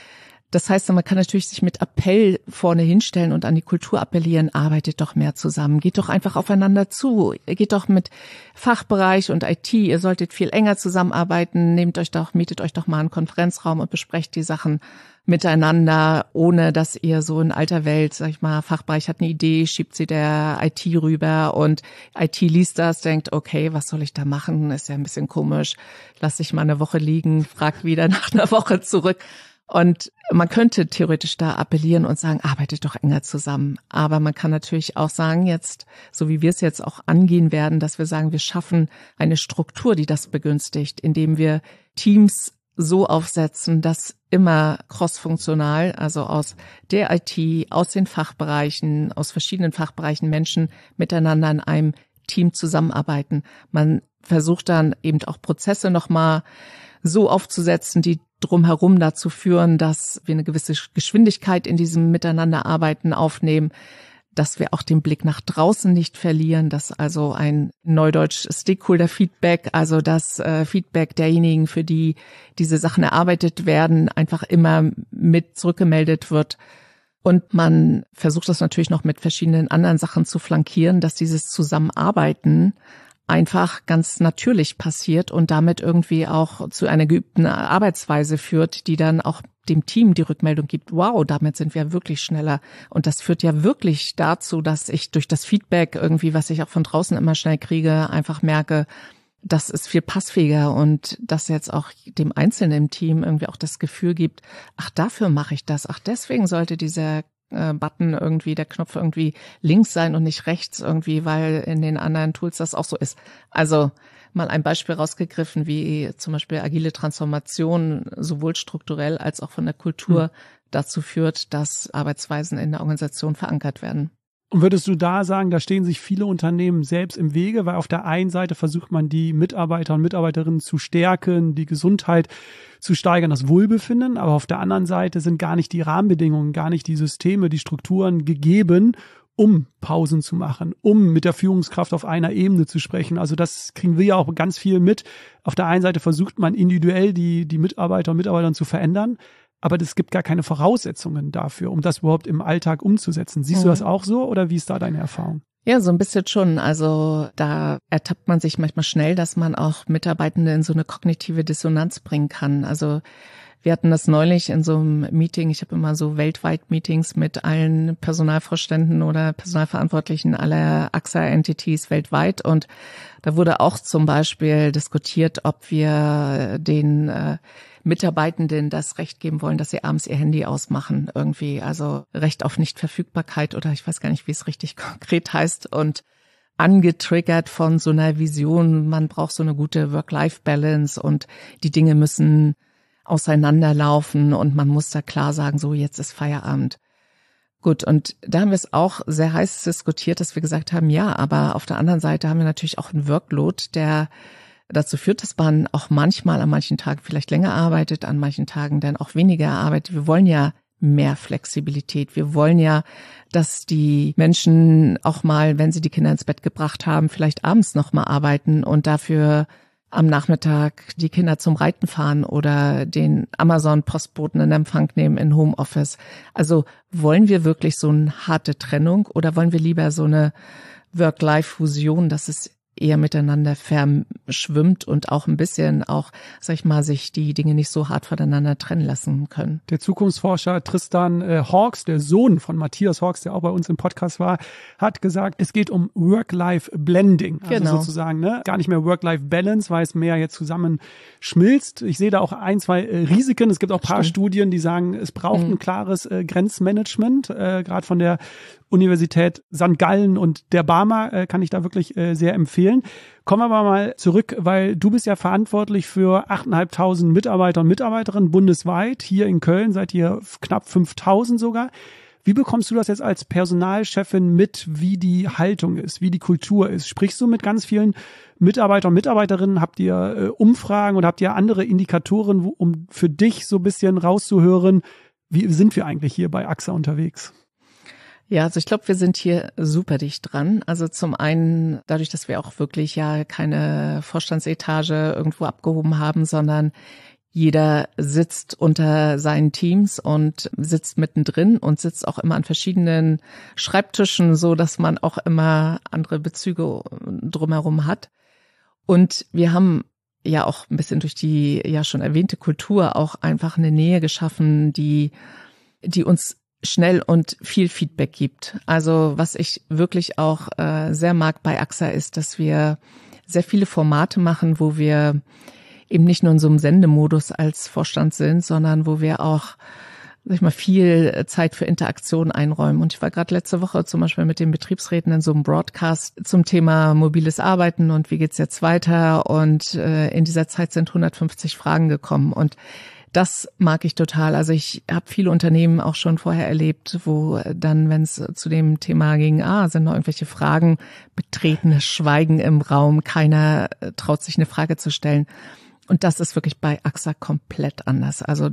das heißt, man kann natürlich sich mit Appell vorne hinstellen und an die Kultur appellieren, arbeitet doch mehr zusammen, geht doch einfach aufeinander zu, geht doch mit Fachbereich und IT, ihr solltet viel enger zusammenarbeiten, mietet euch doch mal einen Konferenzraum und besprecht die Sachen miteinander, ohne dass ihr so in alter Welt, sag ich mal, Fachbereich hat eine Idee, schiebt sie der IT rüber und IT liest das, denkt, okay, was soll ich da machen? Ist ja ein bisschen komisch, lass dich mal eine Woche liegen, frag wieder nach einer Woche zurück. Und man könnte theoretisch da appellieren und sagen, arbeitet doch enger zusammen. Aber man kann natürlich auch sagen, jetzt, so wie wir es jetzt auch angehen werden, dass wir sagen, wir schaffen eine Struktur, die das begünstigt, indem wir Teams so aufsetzen, dass immer crossfunktional, also aus der IT, aus den Fachbereichen, aus verschiedenen Fachbereichen Menschen miteinander in einem Team zusammenarbeiten. Man versucht dann eben auch Prozesse nochmal so aufzusetzen, die drumherum dazu führen, dass wir eine gewisse Geschwindigkeit in diesem Miteinanderarbeiten aufnehmen, dass wir auch den Blick nach draußen nicht verlieren, dass also ein neudeutsch Stakeholder-Feedback, also das Feedback derjenigen, für die diese Sachen erarbeitet werden, einfach immer mit zurückgemeldet wird. Und man versucht das natürlich noch mit verschiedenen anderen Sachen zu flankieren, dass dieses Zusammenarbeiten einfach ganz natürlich passiert und damit irgendwie auch zu einer geübten Arbeitsweise führt, die dann auch dem Team die Rückmeldung gibt, wow, damit sind wir wirklich schneller. Und das führt ja wirklich dazu, dass ich durch das Feedback irgendwie, was ich auch von draußen immer schnell kriege, einfach merke, das ist viel passfähiger und dass jetzt auch dem Einzelnen im Team irgendwie auch das Gefühl gibt, ach, dafür mache ich das, ach, deswegen sollte dieser Button irgendwie, der Knopf irgendwie links sein und nicht rechts irgendwie, weil in den anderen Tools das auch so ist. Also mal ein Beispiel rausgegriffen, wie zum Beispiel agile Transformation sowohl strukturell als auch von der Kultur dazu führt, dass Arbeitsweisen in der Organisation verankert werden. Und würdest du da sagen, da stehen sich viele Unternehmen selbst im Wege, weil auf der einen Seite versucht man, die Mitarbeiter und Mitarbeiterinnen zu stärken, die Gesundheit zu steigern, das Wohlbefinden, aber auf der anderen Seite sind gar nicht die Rahmenbedingungen, gar nicht die Systeme, die Strukturen gegeben, um Pausen zu machen, um mit der Führungskraft auf einer Ebene zu sprechen. Also das kriegen wir ja auch ganz viel mit. Auf der einen Seite versucht man individuell die Mitarbeiter und Mitarbeiterinnen zu verändern, aber es gibt gar keine Voraussetzungen dafür, um das überhaupt im Alltag umzusetzen. Siehst du das auch so oder wie ist da deine Erfahrung? Ja, so ein bisschen schon. Also da ertappt man sich manchmal schnell, dass man auch Mitarbeitende in so eine kognitive Dissonanz bringen kann. Also wir hatten das neulich in so einem Meeting. Ich habe immer so weltweit Meetings mit allen Personalvorständen oder Personalverantwortlichen aller AXA-Entities weltweit. Und da wurde auch zum Beispiel diskutiert, ob wir den Mitarbeitenden das Recht geben wollen, dass sie abends ihr Handy ausmachen irgendwie. Also Recht auf Nichtverfügbarkeit oder ich weiß gar nicht, wie es richtig konkret heißt. Und angetriggert von so einer Vision, man braucht so eine gute Work-Life-Balance und die Dinge müssen auseinanderlaufen und man muss da klar sagen, so jetzt ist Feierabend. Gut, und da haben wir es auch sehr heiß diskutiert, dass wir gesagt haben, ja, aber auf der anderen Seite haben wir natürlich auch einen Workload, der dazu führt, dass man auch manchmal an manchen Tagen vielleicht länger arbeitet, an manchen Tagen dann auch weniger arbeitet. Wir wollen ja mehr Flexibilität. Wir wollen ja, dass die Menschen auch mal, wenn sie die Kinder ins Bett gebracht haben, vielleicht abends noch mal arbeiten und dafür am Nachmittag die Kinder zum Reiten fahren oder den Amazon-Postboten in Empfang nehmen in Homeoffice. Also wollen wir wirklich so eine harte Trennung oder wollen wir lieber so eine Work-Life-Fusion, dass es eher miteinander verschwimmt und auch ein bisschen auch, sag ich mal, sich die Dinge nicht so hart voneinander trennen lassen können. Der Zukunftsforscher Tristan Hawks, der Sohn von Matthias Hawks, der auch bei uns im Podcast war, hat gesagt, es geht um Work-Life-Blending. Also genau. Sozusagen, gar nicht mehr Work-Life-Balance, weil es mehr jetzt zusammenschmilzt. Ich sehe da auch ein, zwei Risiken. Es gibt auch ein paar Studien, die sagen, es braucht ein klares Grenzmanagement, gerade von der Universität St. Gallen und der Barmer kann ich da wirklich sehr empfehlen. Kommen wir aber mal zurück, weil du bist ja verantwortlich für 8.500 Mitarbeiter und Mitarbeiterinnen bundesweit. Hier in Köln seid ihr knapp 5.000 sogar. Wie bekommst du das jetzt als Personalchefin mit, wie die Haltung ist, wie die Kultur ist? Sprichst du mit ganz vielen Mitarbeitern und Mitarbeiterinnen? Habt ihr Umfragen oder habt ihr andere Indikatoren, um für dich so ein bisschen rauszuhören, wie sind wir eigentlich hier bei AXA unterwegs? Ja, also ich glaube, wir sind hier super dicht dran. Also zum einen dadurch, dass wir auch wirklich ja keine Vorstandsetage irgendwo abgehoben haben, sondern jeder sitzt unter seinen Teams und sitzt mittendrin und sitzt auch immer an verschiedenen Schreibtischen, so dass man auch immer andere Bezüge drumherum hat. Und wir haben ja auch ein bisschen durch die ja schon erwähnte Kultur auch einfach eine Nähe geschaffen, die uns schnell und viel Feedback gibt. Also was ich wirklich auch sehr mag bei AXA ist, dass wir sehr viele Formate machen, wo wir eben nicht nur in so einem Sendemodus als Vorstand sind, sondern wo wir auch, sag ich mal, viel Zeit für Interaktion einräumen. Und ich war gerade letzte Woche zum Beispiel mit den Betriebsräten in so einem Broadcast zum Thema mobiles Arbeiten und wie geht's jetzt weiter. Und in dieser Zeit sind 150 Fragen gekommen. Und das mag ich total. Also ich habe viele Unternehmen auch schon vorher erlebt, wo dann, wenn es zu dem Thema ging, sind noch irgendwelche Fragen, betretenes Schweigen im Raum, keiner traut sich eine Frage zu stellen. Und das ist wirklich bei AXA komplett anders. Also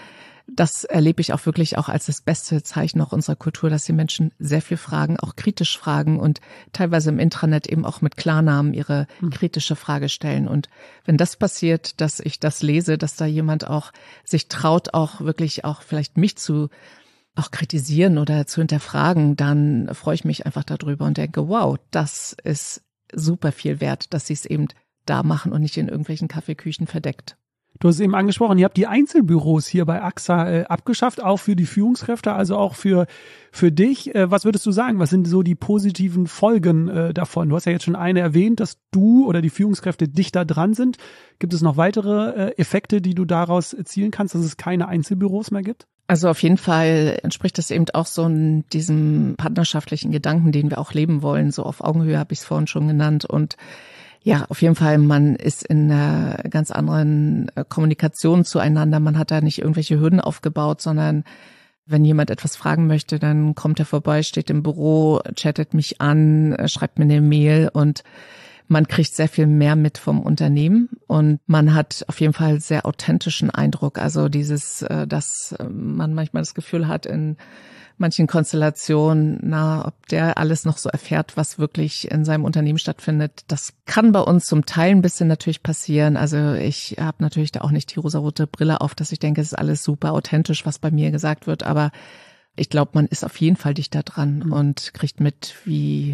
das erlebe ich auch wirklich auch als das beste Zeichen auch unserer Kultur, dass die Menschen sehr viel fragen, auch kritisch fragen und teilweise im Intranet eben auch mit Klarnamen ihre kritische Frage stellen. Und wenn das passiert, dass ich das lese, dass da jemand auch sich traut, auch wirklich auch vielleicht mich zu auch kritisieren oder zu hinterfragen, dann freue ich mich einfach darüber und denke, wow, das ist super viel wert, dass sie es eben da machen und nicht in irgendwelchen Kaffeeküchen verdeckt. Du hast es eben angesprochen, ihr habt die Einzelbüros hier bei AXA abgeschafft, auch für die Führungskräfte, also auch für dich. Was würdest du sagen, was sind so die positiven Folgen davon? Du hast ja jetzt schon eine erwähnt, dass du oder die Führungskräfte dichter dran sind. Gibt es noch weitere Effekte, die du daraus erzielen kannst, dass es keine Einzelbüros mehr gibt? Also auf jeden Fall entspricht das eben auch so diesem partnerschaftlichen Gedanken, den wir auch leben wollen. So auf Augenhöhe habe ich es vorhin schon genannt. Und ja, auf jeden Fall, man ist in einer ganz anderen Kommunikation zueinander. Man hat da nicht irgendwelche Hürden aufgebaut, sondern wenn jemand etwas fragen möchte, dann kommt er vorbei, steht im Büro, chattet mich an, schreibt mir eine Mail und man kriegt sehr viel mehr mit vom Unternehmen und man hat auf jeden Fall sehr authentischen Eindruck. Also dass man manchmal das Gefühl hat, in manchen Konstellationen, ob der alles noch so erfährt, was wirklich in seinem Unternehmen stattfindet. Das kann bei uns zum Teil ein bisschen natürlich passieren. Also ich habe natürlich da auch nicht die rosarote Brille auf, dass ich denke, es ist alles super authentisch, was bei mir gesagt wird. Aber ich glaube, man ist auf jeden Fall dichter dran und kriegt mit, wie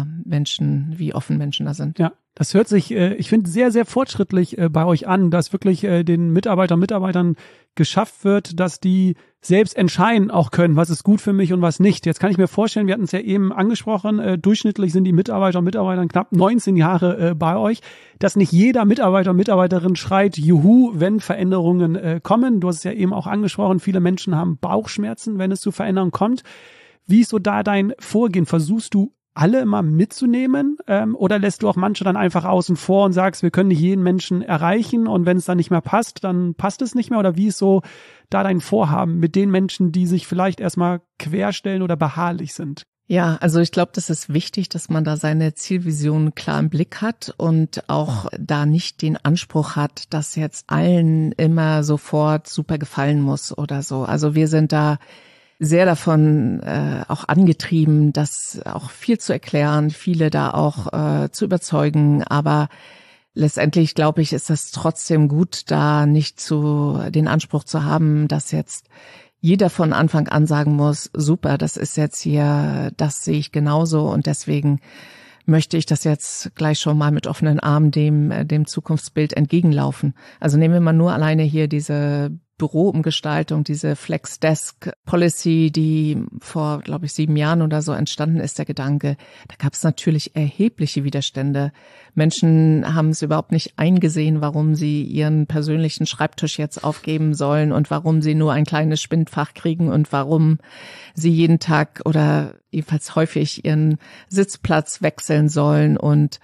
offen Menschen da sind. Ja. Das hört sich, ich finde, sehr, sehr fortschrittlich bei euch an, dass wirklich den Mitarbeitern geschafft wird, dass die selbst entscheiden auch können, was ist gut für mich und was nicht. Jetzt kann ich mir vorstellen, wir hatten es ja eben angesprochen, durchschnittlich sind die Mitarbeiter und Mitarbeiterinnen knapp 19 Jahre bei euch, dass nicht jeder Mitarbeiter und Mitarbeiterin schreit, juhu, wenn Veränderungen kommen. Du hast es ja eben auch angesprochen, viele Menschen haben Bauchschmerzen, wenn es zu Veränderungen kommt. Wie ist so da dein Vorgehen? Versuchst du alle immer mitzunehmen oder lässt du auch manche dann einfach außen vor und sagst, wir können nicht jeden Menschen erreichen und wenn es dann nicht mehr passt, dann passt es nicht mehr? Oder wie ist so da dein Vorhaben mit den Menschen, die sich vielleicht erstmal querstellen oder beharrlich sind? Ja, also ich glaube, das ist wichtig, dass man da seine Zielvision klar im Blick hat und auch da nicht den Anspruch hat, dass jetzt allen immer sofort super gefallen muss oder so. Also wir sind da sehr davon auch angetrieben, das auch viel zu erklären, viele da auch zu überzeugen. Aber letztendlich, glaube ich, ist das trotzdem gut, da nicht den Anspruch zu haben, dass jetzt jeder von Anfang an sagen muss, super, das ist jetzt hier, das sehe ich genauso und deswegen möchte ich das jetzt gleich schon mal mit offenen Armen dem Zukunftsbild entgegenlaufen. Also nehmen wir mal nur alleine hier diese Büroumgestaltung, diese Flex-Desk-Policy, die vor, glaube ich, 7 Jahren oder so entstanden ist, der Gedanke. Da gab es natürlich erhebliche Widerstände. Menschen haben es überhaupt nicht eingesehen, warum sie ihren persönlichen Schreibtisch jetzt aufgeben sollen und warum sie nur ein kleines Spindfach kriegen und warum sie jeden Tag oder jedenfalls häufig ihren Sitzplatz wechseln sollen. Und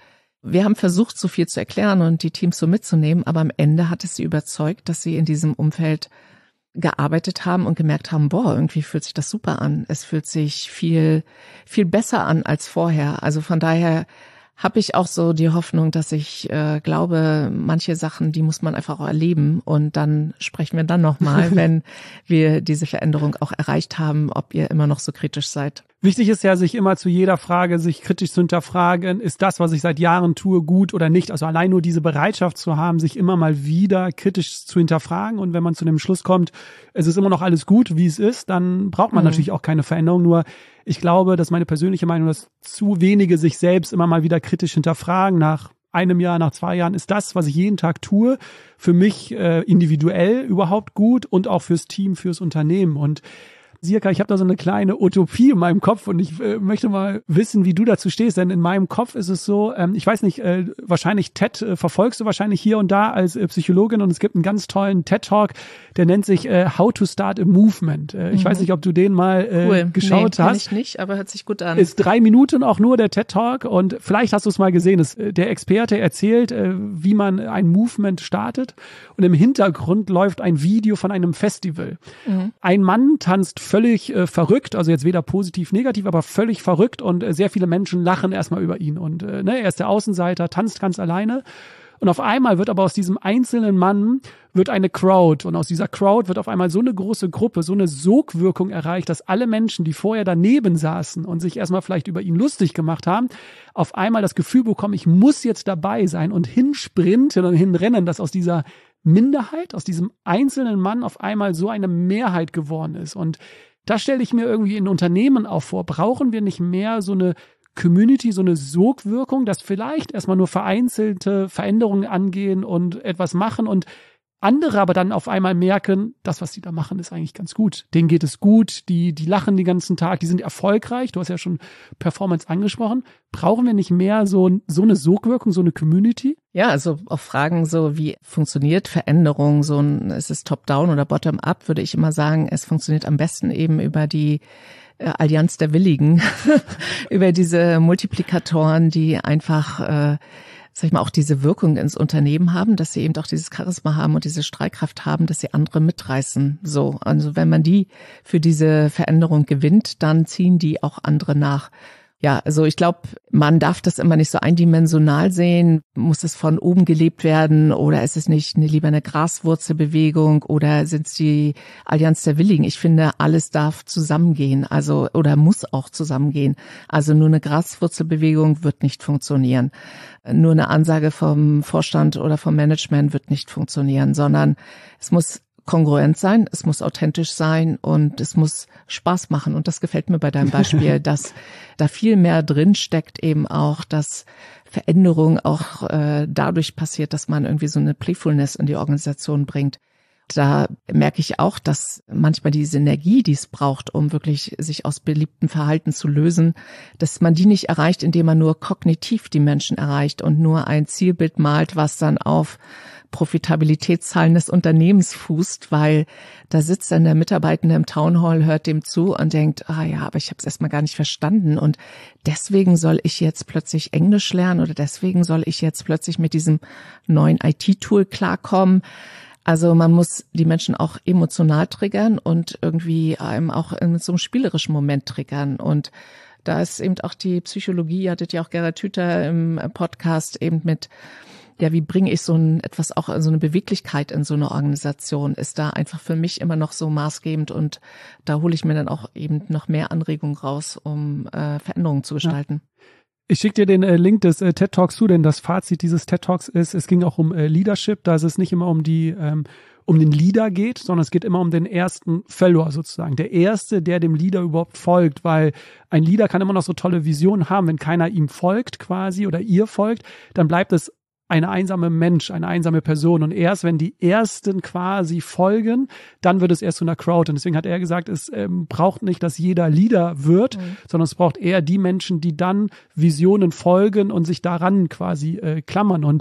Wir haben versucht, so viel zu erklären und die Teams so mitzunehmen, aber am Ende hat es sie überzeugt, dass sie in diesem Umfeld gearbeitet haben und gemerkt haben, irgendwie fühlt sich das super an. Es fühlt sich viel, viel besser an als vorher. Also von daher habe ich auch so die Hoffnung, dass ich glaube, manche Sachen, die muss man einfach auch erleben und dann sprechen wir dann nochmal, wenn wir diese Veränderung auch erreicht haben, ob ihr immer noch so kritisch seid. Wichtig ist ja, sich immer zu jeder Frage, sich kritisch zu hinterfragen, ist das, was ich seit Jahren tue, gut oder nicht? Also allein nur diese Bereitschaft zu haben, sich immer mal wieder kritisch zu hinterfragen. Und wenn man zu dem Schluss kommt, es ist immer noch alles gut, wie es ist, dann braucht man natürlich auch keine Veränderung. Nur ich glaube, das ist meine persönliche Meinung, dass zu wenige sich selbst immer mal wieder kritisch hinterfragen nach einem Jahr, nach 2 Jahren, ist das, was ich jeden Tag tue, für mich individuell überhaupt gut und auch fürs Team, fürs Unternehmen. Und Sirka, ich habe da so eine kleine Utopie in meinem Kopf und ich möchte mal wissen, wie du dazu stehst, denn in meinem Kopf ist es so, ich weiß nicht, wahrscheinlich TED verfolgst du wahrscheinlich hier und da als Psychologin und es gibt einen ganz tollen TED-Talk, der nennt sich How to Start a Movement. Ich weiß nicht, ob du den mal geschaut hast. Ich nicht, aber hört sich gut an. Ist 3 Minuten auch nur der TED-Talk und vielleicht hast du es mal gesehen. Der Experte erzählt, wie man ein Movement startet und im Hintergrund läuft ein Video von einem Festival. Ein Mann tanzt völlig verrückt, also jetzt weder positiv, negativ, aber völlig verrückt und sehr viele Menschen lachen erstmal über ihn und er ist der Außenseiter, tanzt ganz alleine und auf einmal wird aber aus diesem einzelnen Mann wird eine Crowd und aus dieser Crowd wird auf einmal so eine große Gruppe, so eine Sogwirkung erreicht, dass alle Menschen, die vorher daneben saßen und sich erstmal vielleicht über ihn lustig gemacht haben, auf einmal das Gefühl bekommen, ich muss jetzt dabei sein und hinsprinten und hinrennen, dass aus dieser Minderheit, aus diesem einzelnen Mann auf einmal so eine Mehrheit geworden ist. Und da stelle ich mir irgendwie in Unternehmen auch vor, brauchen wir nicht mehr so eine Community, so eine Sogwirkung, dass vielleicht erstmal nur vereinzelte Veränderungen angehen und etwas machen und andere aber dann auf einmal merken, das, was die da machen, ist eigentlich ganz gut. Denen geht es gut, die lachen den ganzen Tag, die sind erfolgreich. Du hast ja schon Performance angesprochen. Brauchen wir nicht mehr so eine Sogwirkung, so eine Community? Ja, also auf Fragen so, wie funktioniert Veränderung, ist es top-down oder bottom-up, würde ich immer sagen, es funktioniert am besten eben über die Allianz der Willigen, über diese Multiplikatoren, die einfach sag ich mal, auch diese Wirkung ins Unternehmen haben, dass sie eben auch dieses Charisma haben und diese Strahlkraft haben, dass sie andere mitreißen. So, also wenn man die für diese Veränderung gewinnt, dann ziehen die auch andere nach. Ja, also ich glaube, man darf das immer nicht so eindimensional sehen. Muss es von oben gelebt werden oder ist es nicht lieber eine Graswurzelbewegung oder sind es die Allianz der Willigen? Ich finde, alles darf zusammengehen, also oder muss auch zusammengehen. Also nur eine Graswurzelbewegung wird nicht funktionieren. Nur eine Ansage vom Vorstand oder vom Management wird nicht funktionieren, sondern es muss kongruent sein, es muss authentisch sein und es muss Spaß machen. Und das gefällt mir bei deinem Beispiel, dass da viel mehr drin steckt, eben auch, dass Veränderung auch dadurch passiert, dass man irgendwie so eine Playfulness in die Organisation bringt. Da merke ich auch, dass manchmal diese Energie, die es braucht, um wirklich sich aus beliebten Verhalten zu lösen, dass man die nicht erreicht, indem man nur kognitiv die Menschen erreicht und nur ein Zielbild malt, was dann auf Profitabilitätszahlen des Unternehmens fußt, weil da sitzt dann der Mitarbeitende im Townhall, hört dem zu und denkt, aber ich habe es erstmal gar nicht verstanden und deswegen soll ich jetzt plötzlich Englisch lernen oder deswegen soll ich jetzt plötzlich mit diesem neuen IT-Tool klarkommen. Also man muss die Menschen auch emotional triggern und irgendwie einem auch in so einem spielerischen Moment triggern und da ist eben auch die Psychologie, hattet ja auch Gerhard Hüther im Podcast eben mit, ja, wie bringe ich so eine Beweglichkeit in so eine Organisation, ist da einfach für mich immer noch so maßgebend und da hole ich mir dann auch eben noch mehr Anregungen raus, um Veränderungen zu gestalten. Ja. Ich schicke dir den Link des TED Talks zu, denn das Fazit dieses TED Talks ist, es ging auch um Leadership, da es nicht immer um den Leader geht, sondern es geht immer um den ersten Follower sozusagen. Der Erste, der dem Leader überhaupt folgt, weil ein Leader kann immer noch so tolle Visionen haben, wenn keiner ihm folgt quasi oder ihr folgt, dann bleibt es eine einsame Mensch, eine einsame Person. Und erst wenn die Ersten quasi folgen, dann wird es erst zu einer Crowd. Und deswegen hat er gesagt, es braucht nicht, dass jeder Leader wird, sondern es braucht eher die Menschen, die dann Visionen folgen und sich daran quasi klammern. Und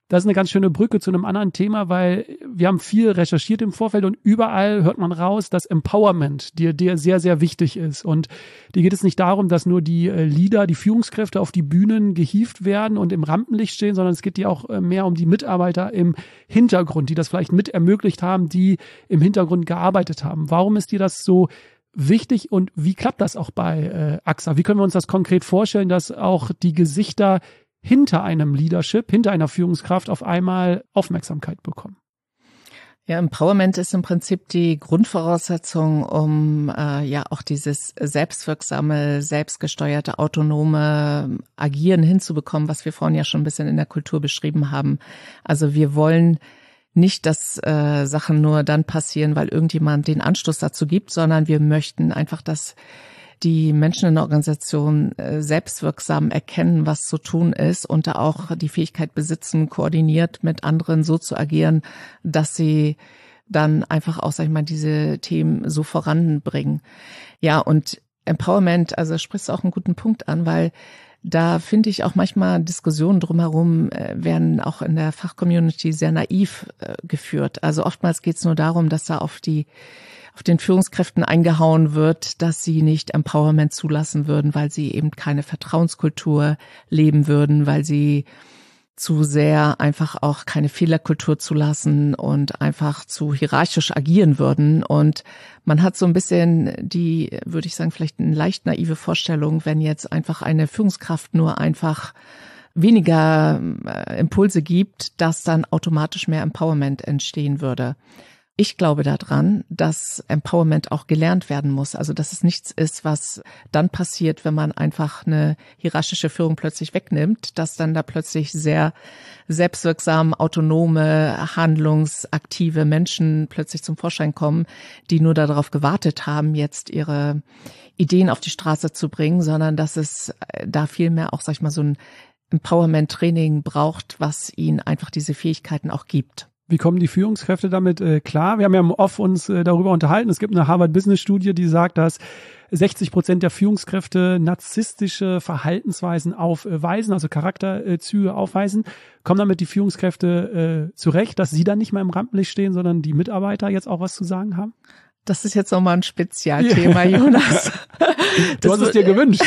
Das ist eine ganz schöne Brücke zu einem anderen Thema, weil wir haben viel recherchiert im Vorfeld und überall hört man raus, dass Empowerment dir sehr, sehr wichtig ist. Und dir geht es nicht darum, dass nur die Leader, die Führungskräfte auf die Bühnen gehievt werden und im Rampenlicht stehen, sondern es geht dir auch mehr um die Mitarbeiter im Hintergrund, die das vielleicht mit ermöglicht haben, die im Hintergrund gearbeitet haben. Warum ist dir das so wichtig und wie klappt das auch bei AXA? Wie können wir uns das konkret vorstellen, dass auch die Gesichter hinter einem Leadership, hinter einer Führungskraft auf einmal Aufmerksamkeit bekommen? Ja, Empowerment ist im Prinzip die Grundvoraussetzung, um auch dieses selbstwirksame, selbstgesteuerte, autonome Agieren hinzubekommen, was wir vorhin ja schon ein bisschen in der Kultur beschrieben haben. Also wir wollen nicht, dass Sachen nur dann passieren, weil irgendjemand den Anstoß dazu gibt, sondern wir möchten einfach, dass die Menschen in der Organisation selbstwirksam erkennen, was zu tun ist und da auch die Fähigkeit besitzen, koordiniert mit anderen so zu agieren, dass sie dann einfach auch, sag ich mal, diese Themen so voranbringen. Ja, und Empowerment, also sprichst du auch einen guten Punkt an, weil da finde ich auch manchmal Diskussionen drumherum werden auch in der Fachcommunity sehr naiv geführt. Also oftmals geht es nur darum, dass da auf den Führungskräften eingehauen wird, dass sie nicht Empowerment zulassen würden, weil sie eben keine Vertrauenskultur leben würden, weil sie zu sehr einfach auch keine Fehlerkultur zulassen und einfach zu hierarchisch agieren würden. Und man hat so ein bisschen die, würde ich sagen, vielleicht eine leicht naive Vorstellung, wenn jetzt einfach eine Führungskraft nur einfach weniger Impulse gibt, dass dann automatisch mehr Empowerment entstehen würde. Ich glaube daran, dass Empowerment auch gelernt werden muss. Also, dass es nichts ist, was dann passiert, wenn man einfach eine hierarchische Führung plötzlich wegnimmt, dass dann da plötzlich sehr selbstwirksam, autonome, handlungsaktive Menschen plötzlich zum Vorschein kommen, die nur darauf gewartet haben, jetzt ihre Ideen auf die Straße zu bringen, sondern dass es da vielmehr auch, sag ich mal, so ein Empowerment-Training braucht, was ihnen einfach diese Fähigkeiten auch gibt. Wie kommen die Führungskräfte damit klar? Wir haben ja im Off uns darüber unterhalten. Es gibt eine Harvard-Business-Studie, die sagt, dass 60% der Führungskräfte narzisstische Verhaltensweisen aufweisen, also Charakterzüge aufweisen. Kommen damit die Führungskräfte zurecht, dass sie dann nicht mehr im Rampenlicht stehen, sondern die Mitarbeiter jetzt auch was zu sagen haben? Das ist jetzt nochmal ein Spezialthema, Jonas. Du hast es dir gewünscht.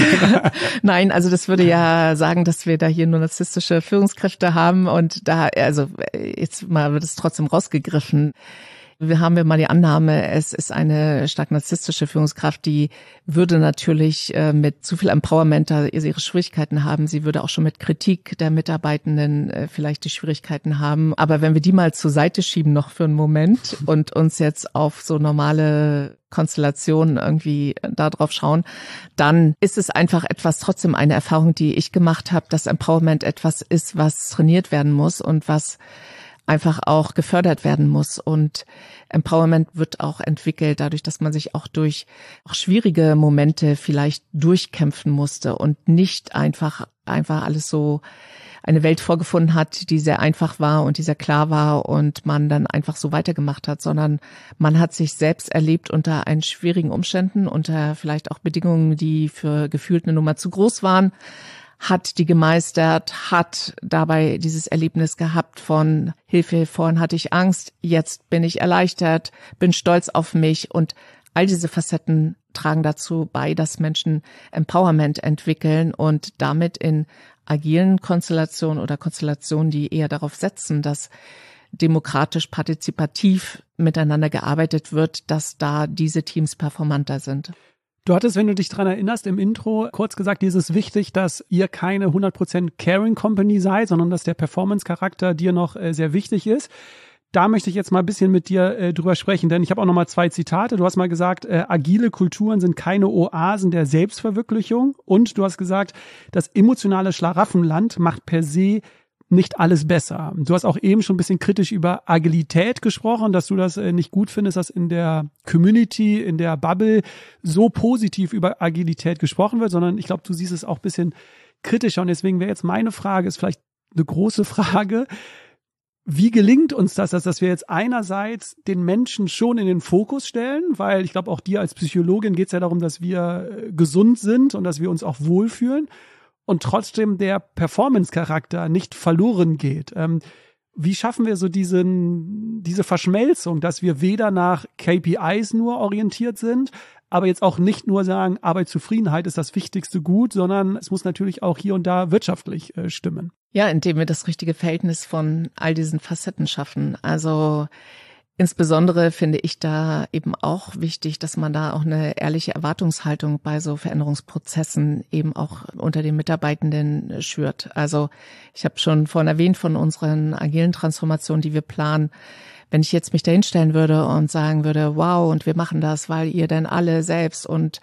Nein, also das würde ja sagen, dass wir da hier nur narzisstische Führungskräfte haben und da, also jetzt mal wird es trotzdem rausgegriffen. Wir haben ja mal die Annahme, es ist eine stark narzisstische Führungskraft, die würde natürlich mit zu viel Empowerment da ihre Schwierigkeiten haben. Sie würde auch schon mit Kritik der Mitarbeitenden vielleicht die Schwierigkeiten haben. Aber wenn wir die mal zur Seite schieben noch für einen Moment und uns jetzt auf so normale Konstellationen irgendwie da drauf schauen, dann ist es einfach trotzdem eine Erfahrung, die ich gemacht habe, dass Empowerment etwas ist, was trainiert werden muss und was einfach auch gefördert werden muss. Und Empowerment wird auch entwickelt dadurch, dass man sich auch durch auch schwierige Momente vielleicht durchkämpfen musste und nicht einfach alles so eine Welt vorgefunden hat, die sehr einfach war und die sehr klar war und man dann einfach so weitergemacht hat, sondern man hat sich selbst erlebt unter einen schwierigen Umständen, unter vielleicht auch Bedingungen, die für gefühlt eine Nummer zu groß waren, hat die gemeistert, hat dabei dieses Erlebnis gehabt von Hilfe, vorhin hatte ich Angst, jetzt bin ich erleichtert, bin stolz auf mich und all diese Facetten tragen dazu bei, dass Menschen Empowerment entwickeln und damit in agilen Konstellationen oder Konstellationen, die eher darauf setzen, dass demokratisch partizipativ miteinander gearbeitet wird, dass da diese Teams performanter sind. Du hattest, wenn du dich dran erinnerst, im Intro kurz gesagt, dir ist es wichtig, dass ihr keine 100% Caring Company seid, sondern dass der Performance-Charakter dir noch sehr wichtig ist. Da möchte ich jetzt mal ein bisschen mit dir drüber sprechen, denn ich habe auch noch mal 2 Zitate. Du hast mal gesagt, agile Kulturen sind keine Oasen der Selbstverwirklichung und du hast gesagt, das emotionale Schlaraffenland macht per se nicht alles besser. Du hast auch eben schon ein bisschen kritisch über Agilität gesprochen, dass du das nicht gut findest, dass in der Community, in der Bubble so positiv über Agilität gesprochen wird, sondern ich glaube, du siehst es auch ein bisschen kritischer. Und deswegen wäre jetzt meine Frage, ist vielleicht eine große Frage, wie gelingt uns das, dass wir jetzt einerseits den Menschen schon in den Fokus stellen, weil ich glaube, auch dir als Psychologin geht es ja darum, dass wir gesund sind und dass wir uns auch wohlfühlen, und trotzdem der Performance-Charakter nicht verloren geht. Wie schaffen wir so diese Verschmelzung, dass wir weder nach KPIs nur orientiert sind, aber jetzt auch nicht nur sagen, Arbeitszufriedenheit ist das wichtigste Gut, sondern es muss natürlich auch hier und da wirtschaftlich stimmen. Ja, indem wir das richtige Verhältnis von all diesen Facetten schaffen. Also insbesondere finde ich da eben auch wichtig, dass man da auch eine ehrliche Erwartungshaltung bei so Veränderungsprozessen eben auch unter den Mitarbeitenden schürt. Also ich habe schon vorhin erwähnt von unseren agilen Transformationen, die wir planen. Wenn ich jetzt mich da hinstellen würde und sagen würde, wow, und wir machen das, weil ihr denn alle selbst und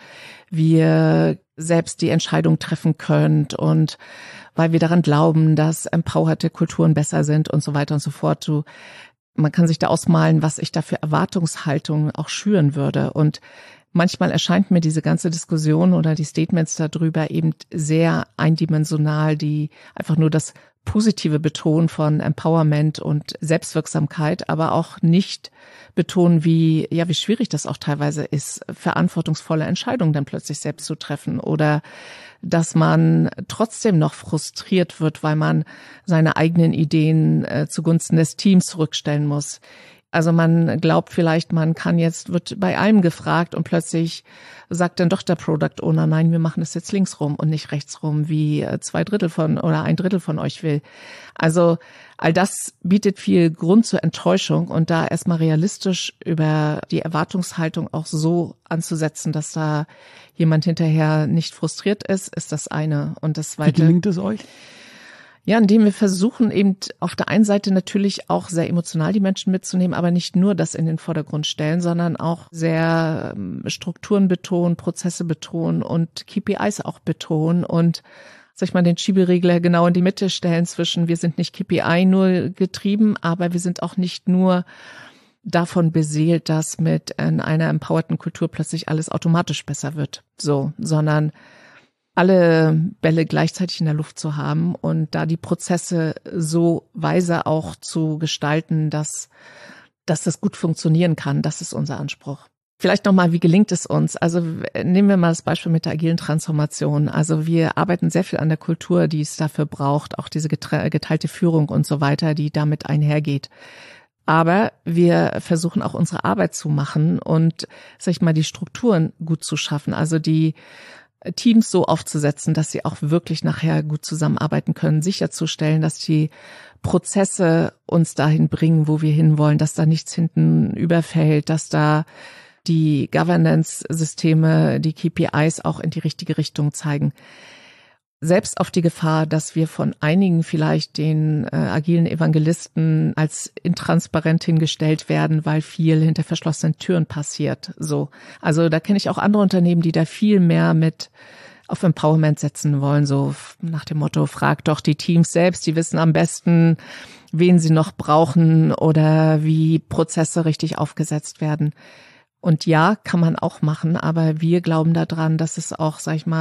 wir selbst die Entscheidung treffen könnt und weil wir daran glauben, dass empowerte Kulturen besser sind und so weiter und so fort. Man kann sich da ausmalen, was ich da für Erwartungshaltungen auch schüren würde. Und manchmal erscheint mir diese ganze Diskussion oder die Statements darüber eben sehr eindimensional, die einfach nur das Positive betonen von Empowerment und Selbstwirksamkeit, aber auch nicht betonen, wie schwierig das auch teilweise ist, verantwortungsvolle Entscheidungen dann plötzlich selbst zu treffen oder dass man trotzdem noch frustriert wird, weil man seine eigenen Ideen zugunsten des Teams zurückstellen muss. Also man glaubt vielleicht, wird bei allem gefragt und plötzlich sagt dann doch der Product Owner, nein, wir machen das jetzt links rum und nicht rechts rum, wie ein Drittel von euch will. Also all das bietet viel Grund zur Enttäuschung und da erstmal realistisch über die Erwartungshaltung auch so anzusetzen, dass da jemand hinterher nicht frustriert ist das eine. Und das Zweite. Wie gelingt es euch? Ja, indem wir versuchen eben auf der einen Seite natürlich auch sehr emotional die Menschen mitzunehmen, aber nicht nur das in den Vordergrund stellen, sondern auch sehr Strukturen betonen, Prozesse betonen und KPIs auch betonen und den Schieberegler genau in die Mitte stellen zwischen wir sind nicht KPI nur getrieben, aber wir sind auch nicht nur davon beseelt, dass mit einer empowerten Kultur plötzlich alles automatisch besser wird, sondern alle Bälle gleichzeitig in der Luft zu haben und da die Prozesse so weise auch zu gestalten, dass das gut funktionieren kann. Das ist unser Anspruch. Vielleicht nochmal, wie gelingt es uns? Also nehmen wir mal das Beispiel mit der agilen Transformation. Also wir arbeiten sehr viel an der Kultur, die es dafür braucht, auch diese geteilte Führung und so weiter, die damit einhergeht. Aber wir versuchen auch unsere Arbeit zu machen und, die Strukturen gut zu schaffen. Also die Teams so aufzusetzen, dass sie auch wirklich nachher gut zusammenarbeiten können, sicherzustellen, dass die Prozesse uns dahin bringen, wo wir hinwollen, dass da nichts hinten überfällt, dass da die Governance-Systeme, die KPIs auch in die richtige Richtung zeigen. Selbst auf die Gefahr, dass wir von einigen vielleicht den agilen Evangelisten als intransparent hingestellt werden, weil viel hinter verschlossenen Türen passiert. Also da kenne ich auch andere Unternehmen, die da viel mehr mit auf Empowerment setzen wollen, so nach dem Motto, fragt doch die Teams selbst, die wissen am besten, wen sie noch brauchen oder wie Prozesse richtig aufgesetzt werden. Und ja, kann man auch machen, aber wir glauben daran, dass es auch,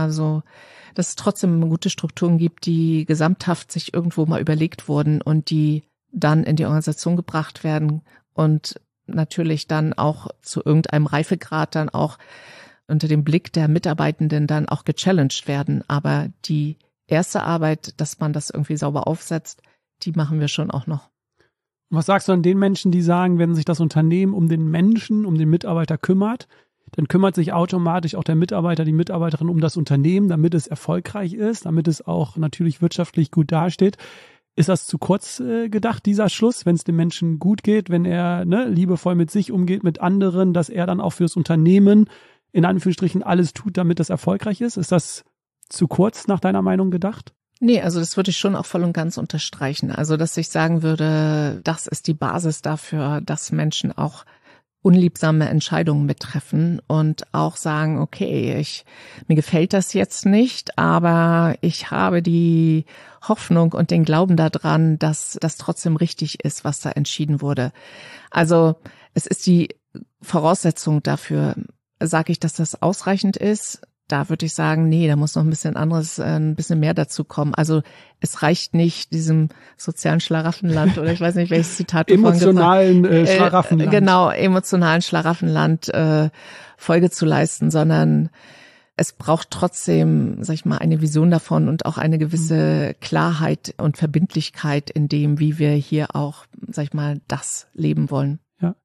dass es trotzdem gute Strukturen gibt, die gesamthaft sich irgendwo mal überlegt wurden und die dann in die Organisation gebracht werden und natürlich dann auch zu irgendeinem Reifegrad dann auch unter dem Blick der Mitarbeitenden dann auch gechallenged werden. Aber die erste Arbeit, dass man das irgendwie sauber aufsetzt, die machen wir schon auch noch. Was sagst du an den Menschen, die sagen, wenn sich das Unternehmen um den Menschen, um den Mitarbeiter kümmert, dann kümmert sich automatisch auch der Mitarbeiter, die Mitarbeiterin um das Unternehmen, damit es erfolgreich ist, damit es auch natürlich wirtschaftlich gut dasteht. Ist das zu kurz gedacht, dieser Schluss, wenn es dem Menschen gut geht, wenn er liebevoll mit sich umgeht, mit anderen, dass er dann auch für das Unternehmen in Anführungsstrichen alles tut, damit das erfolgreich ist? Ist das zu kurz nach deiner Meinung gedacht? Nee, also das würde ich schon auch voll und ganz unterstreichen. Also dass ich sagen würde, das ist die Basis dafür, dass Menschen auch unliebsame Entscheidungen mittreffen und auch sagen, okay, mir gefällt das jetzt nicht, aber ich habe die Hoffnung und den Glauben daran, dass das trotzdem richtig ist, was da entschieden wurde. Also es ist die Voraussetzung dafür. Sage ich, dass das ausreichend ist? Da würde ich sagen, nee, da muss noch ein bisschen mehr dazu kommen. Also es reicht nicht, diesem sozialen Schlaraffenland oder ich weiß nicht, welches Zitat du emotionalen Schlaraffenland. Genau, emotionalen Schlaraffenland Folge zu leisten, sondern es braucht trotzdem, sag ich mal, eine Vision davon und auch eine gewisse Klarheit und Verbindlichkeit in dem, wie wir hier auch, sag ich mal, das leben wollen. Ja.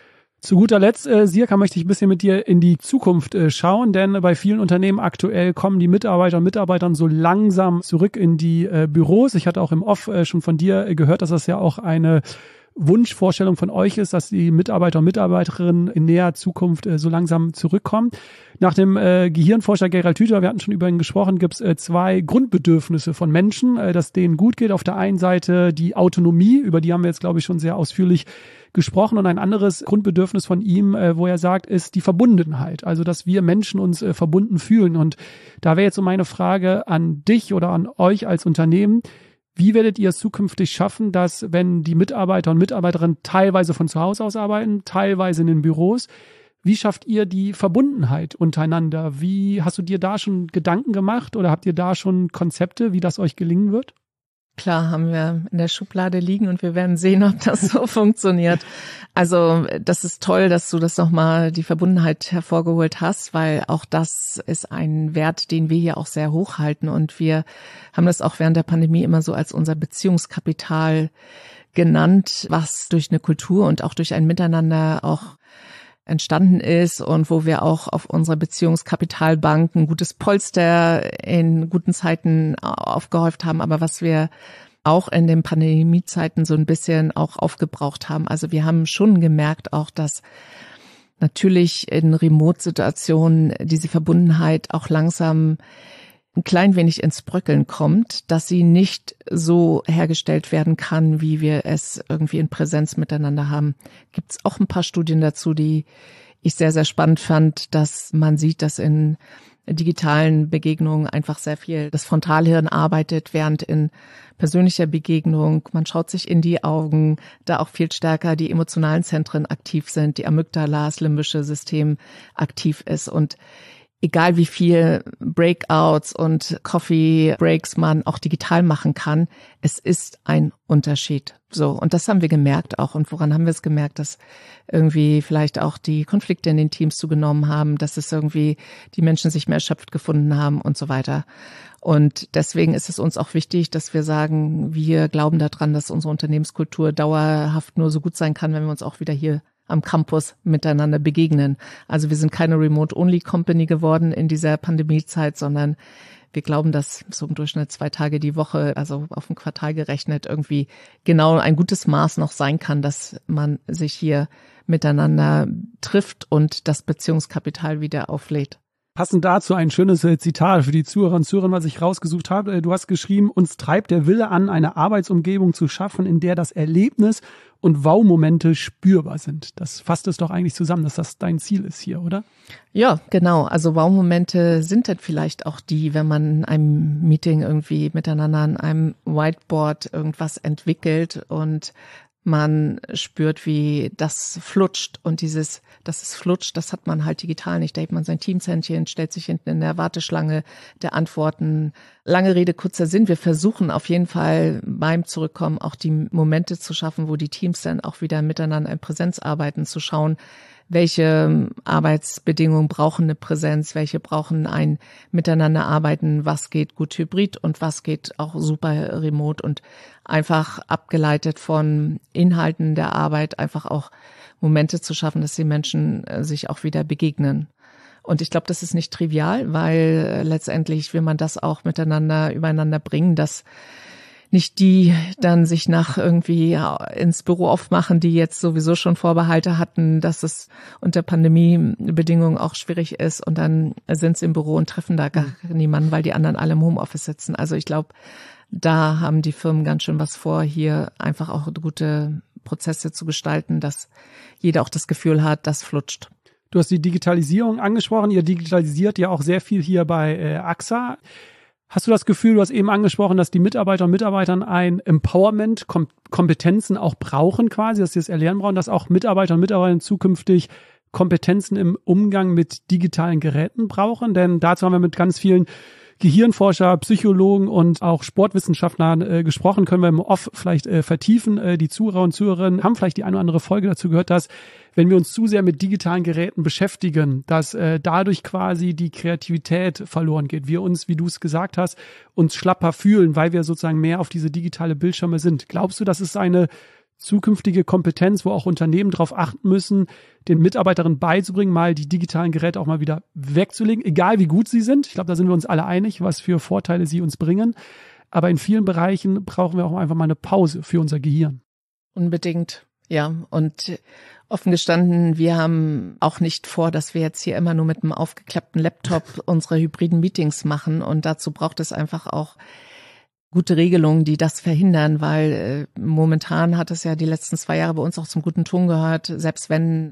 Zu guter Letzt, Sirka, möchte ich ein bisschen mit dir in die Zukunft schauen, denn bei vielen Unternehmen aktuell kommen die Mitarbeiter und Mitarbeiterinnen so langsam zurück in die Büros. Ich hatte auch im Off schon von dir gehört, dass das ja auch eine Wunschvorstellung von euch ist, dass die Mitarbeiter und Mitarbeiterinnen in näher Zukunft so langsam zurückkommen. Nach dem Gehirnforscher Gerald Hüther, wir hatten schon über ihn gesprochen, gibt es zwei Grundbedürfnisse von Menschen, dass denen gut geht. Auf der einen Seite die Autonomie, über die haben wir jetzt, glaube ich, schon sehr ausführlich gesprochen. Und ein anderes Grundbedürfnis von ihm, wo er sagt, ist die Verbundenheit. Also, dass wir Menschen uns verbunden fühlen. Und da wäre jetzt so meine Frage an dich oder an euch als Unternehmen: Wie werdet ihr es zukünftig schaffen, dass, wenn die Mitarbeiter und Mitarbeiterinnen teilweise von zu Hause aus arbeiten, teilweise in den Büros, wie schafft ihr die Verbundenheit untereinander? Wie hast du dir da schon Gedanken gemacht oder habt ihr da schon Konzepte, wie das euch gelingen wird? Klar, haben wir in der Schublade liegen und wir werden sehen, ob das so funktioniert. Also das ist toll, dass du das nochmal, die Verbundenheit hervorgeholt hast, weil auch das ist ein Wert, den wir hier auch sehr hoch halten. Und wir haben das auch während der Pandemie immer so als unser Beziehungskapital genannt, was durch eine Kultur und auch durch ein Miteinander auch entstanden ist und wo wir auch auf unserer Beziehungskapitalbank ein gutes Polster in guten Zeiten aufgehäuft haben, aber was wir auch in den Pandemiezeiten so ein bisschen auch aufgebraucht haben. Also wir haben schon gemerkt auch, dass natürlich in Remote-Situationen diese Verbundenheit auch langsam ein klein wenig ins Bröckeln kommt, dass sie nicht so hergestellt werden kann, wie wir es irgendwie in Präsenz miteinander haben. Gibt es auch ein paar Studien dazu, die ich sehr, sehr spannend fand, dass man sieht, dass in digitalen Begegnungen einfach sehr viel das Frontalhirn arbeitet, während in persönlicher Begegnung, man schaut sich in die Augen, da auch viel stärker die emotionalen Zentren aktiv sind, die Amygdala, das limbische System aktiv ist. Und egal wie viel Breakouts und Coffee Breaks man auch digital machen kann, es ist ein Unterschied. So, und das haben wir gemerkt auch. Und woran haben wir es gemerkt, dass irgendwie vielleicht auch die Konflikte in den Teams zugenommen haben, dass es irgendwie die Menschen sich mehr erschöpft gefunden haben und so weiter. Und deswegen ist es uns auch wichtig, dass wir sagen, wir glauben daran, dass unsere Unternehmenskultur dauerhaft nur so gut sein kann, wenn wir uns auch wieder hier am Campus miteinander begegnen. Also wir sind keine Remote-Only-Company geworden in dieser Pandemiezeit, sondern wir glauben, dass so im Durchschnitt 2 Tage die Woche, also auf ein Quartal gerechnet, irgendwie genau ein gutes Maß noch sein kann, dass man sich hier miteinander trifft und das Beziehungskapital wieder auflädt. Passend dazu ein schönes Zitat für die Zuhörer und Zuhörer, was ich rausgesucht habe. Du hast geschrieben: Uns treibt der Wille an, eine Arbeitsumgebung zu schaffen, in der das Erlebnis und Wow-Momente spürbar sind. Das fasst es doch eigentlich zusammen, dass das dein Ziel ist hier, oder? Ja, genau. Also Wow-Momente sind dann vielleicht auch die, wenn man in einem Meeting irgendwie miteinander an einem Whiteboard irgendwas entwickelt und man spürt, wie das flutscht, und dass es flutscht, das hat man halt digital nicht. Da hebt man sein Teamshändchen, stellt sich hinten in der Warteschlange der Antworten. Lange Rede, kurzer Sinn. Wir versuchen auf jeden Fall beim Zurückkommen auch die Momente zu schaffen, wo die Teams dann auch wieder miteinander in Präsenz arbeiten, zu schauen, welche Arbeitsbedingungen brauchen eine Präsenz, welche brauchen ein Miteinander arbeiten, was geht gut hybrid und was geht auch super remote, und einfach abgeleitet von Inhalten der Arbeit einfach auch Momente zu schaffen, dass die Menschen sich auch wieder begegnen. Und ich glaube, das ist nicht trivial, weil letztendlich will man das auch miteinander übereinander bringen, dass nicht die dann sich nach irgendwie ins Büro aufmachen, die jetzt sowieso schon Vorbehalte hatten, dass es unter Pandemiebedingungen auch schwierig ist, und dann sind sie im Büro und treffen da gar niemanden, weil die anderen alle im Homeoffice sitzen. Also ich glaube, da haben die Firmen ganz schön was vor, hier einfach auch gute Prozesse zu gestalten, dass jeder auch das Gefühl hat, das flutscht. Du hast die Digitalisierung angesprochen. Ihr digitalisiert ja auch sehr viel hier bei AXA. Hast du das Gefühl, du hast eben angesprochen, dass die Mitarbeiter und Mitarbeiterinnen ein Empowerment, Kompetenzen auch brauchen quasi, dass sie das erlernen brauchen, dass auch Mitarbeiter und Mitarbeiterinnen zukünftig Kompetenzen im Umgang mit digitalen Geräten brauchen? Denn dazu haben wir mit ganz vielen Gehirnforscher, Psychologen und auch Sportwissenschaftlern gesprochen, können wir im Off vielleicht vertiefen. Die Zuhörer und Zuhörerinnen haben vielleicht die eine oder andere Folge dazu gehört, dass wenn wir uns zu sehr mit digitalen Geräten beschäftigen, dass dadurch quasi die Kreativität verloren geht. Wir uns, wie du es gesagt hast, uns schlapper fühlen, weil wir sozusagen mehr auf diese digitale Bildschirme sind. Glaubst du, das ist eine zukünftige Kompetenz, wo auch Unternehmen darauf achten müssen, den Mitarbeiterinnen beizubringen, mal die digitalen Geräte auch mal wieder wegzulegen, egal wie gut sie sind? Ich glaube, da sind wir uns alle einig, was für Vorteile sie uns bringen. Aber in vielen Bereichen brauchen wir auch einfach mal eine Pause für unser Gehirn. Unbedingt, ja. Und offen gestanden, wir haben auch nicht vor, dass wir jetzt hier immer nur mit einem aufgeklappten Laptop unsere hybriden Meetings machen. Und dazu braucht es einfach auch gute Regelungen, die das verhindern, weil momentan hat es ja die letzten 2 Jahre bei uns auch zum guten Ton gehört, selbst wenn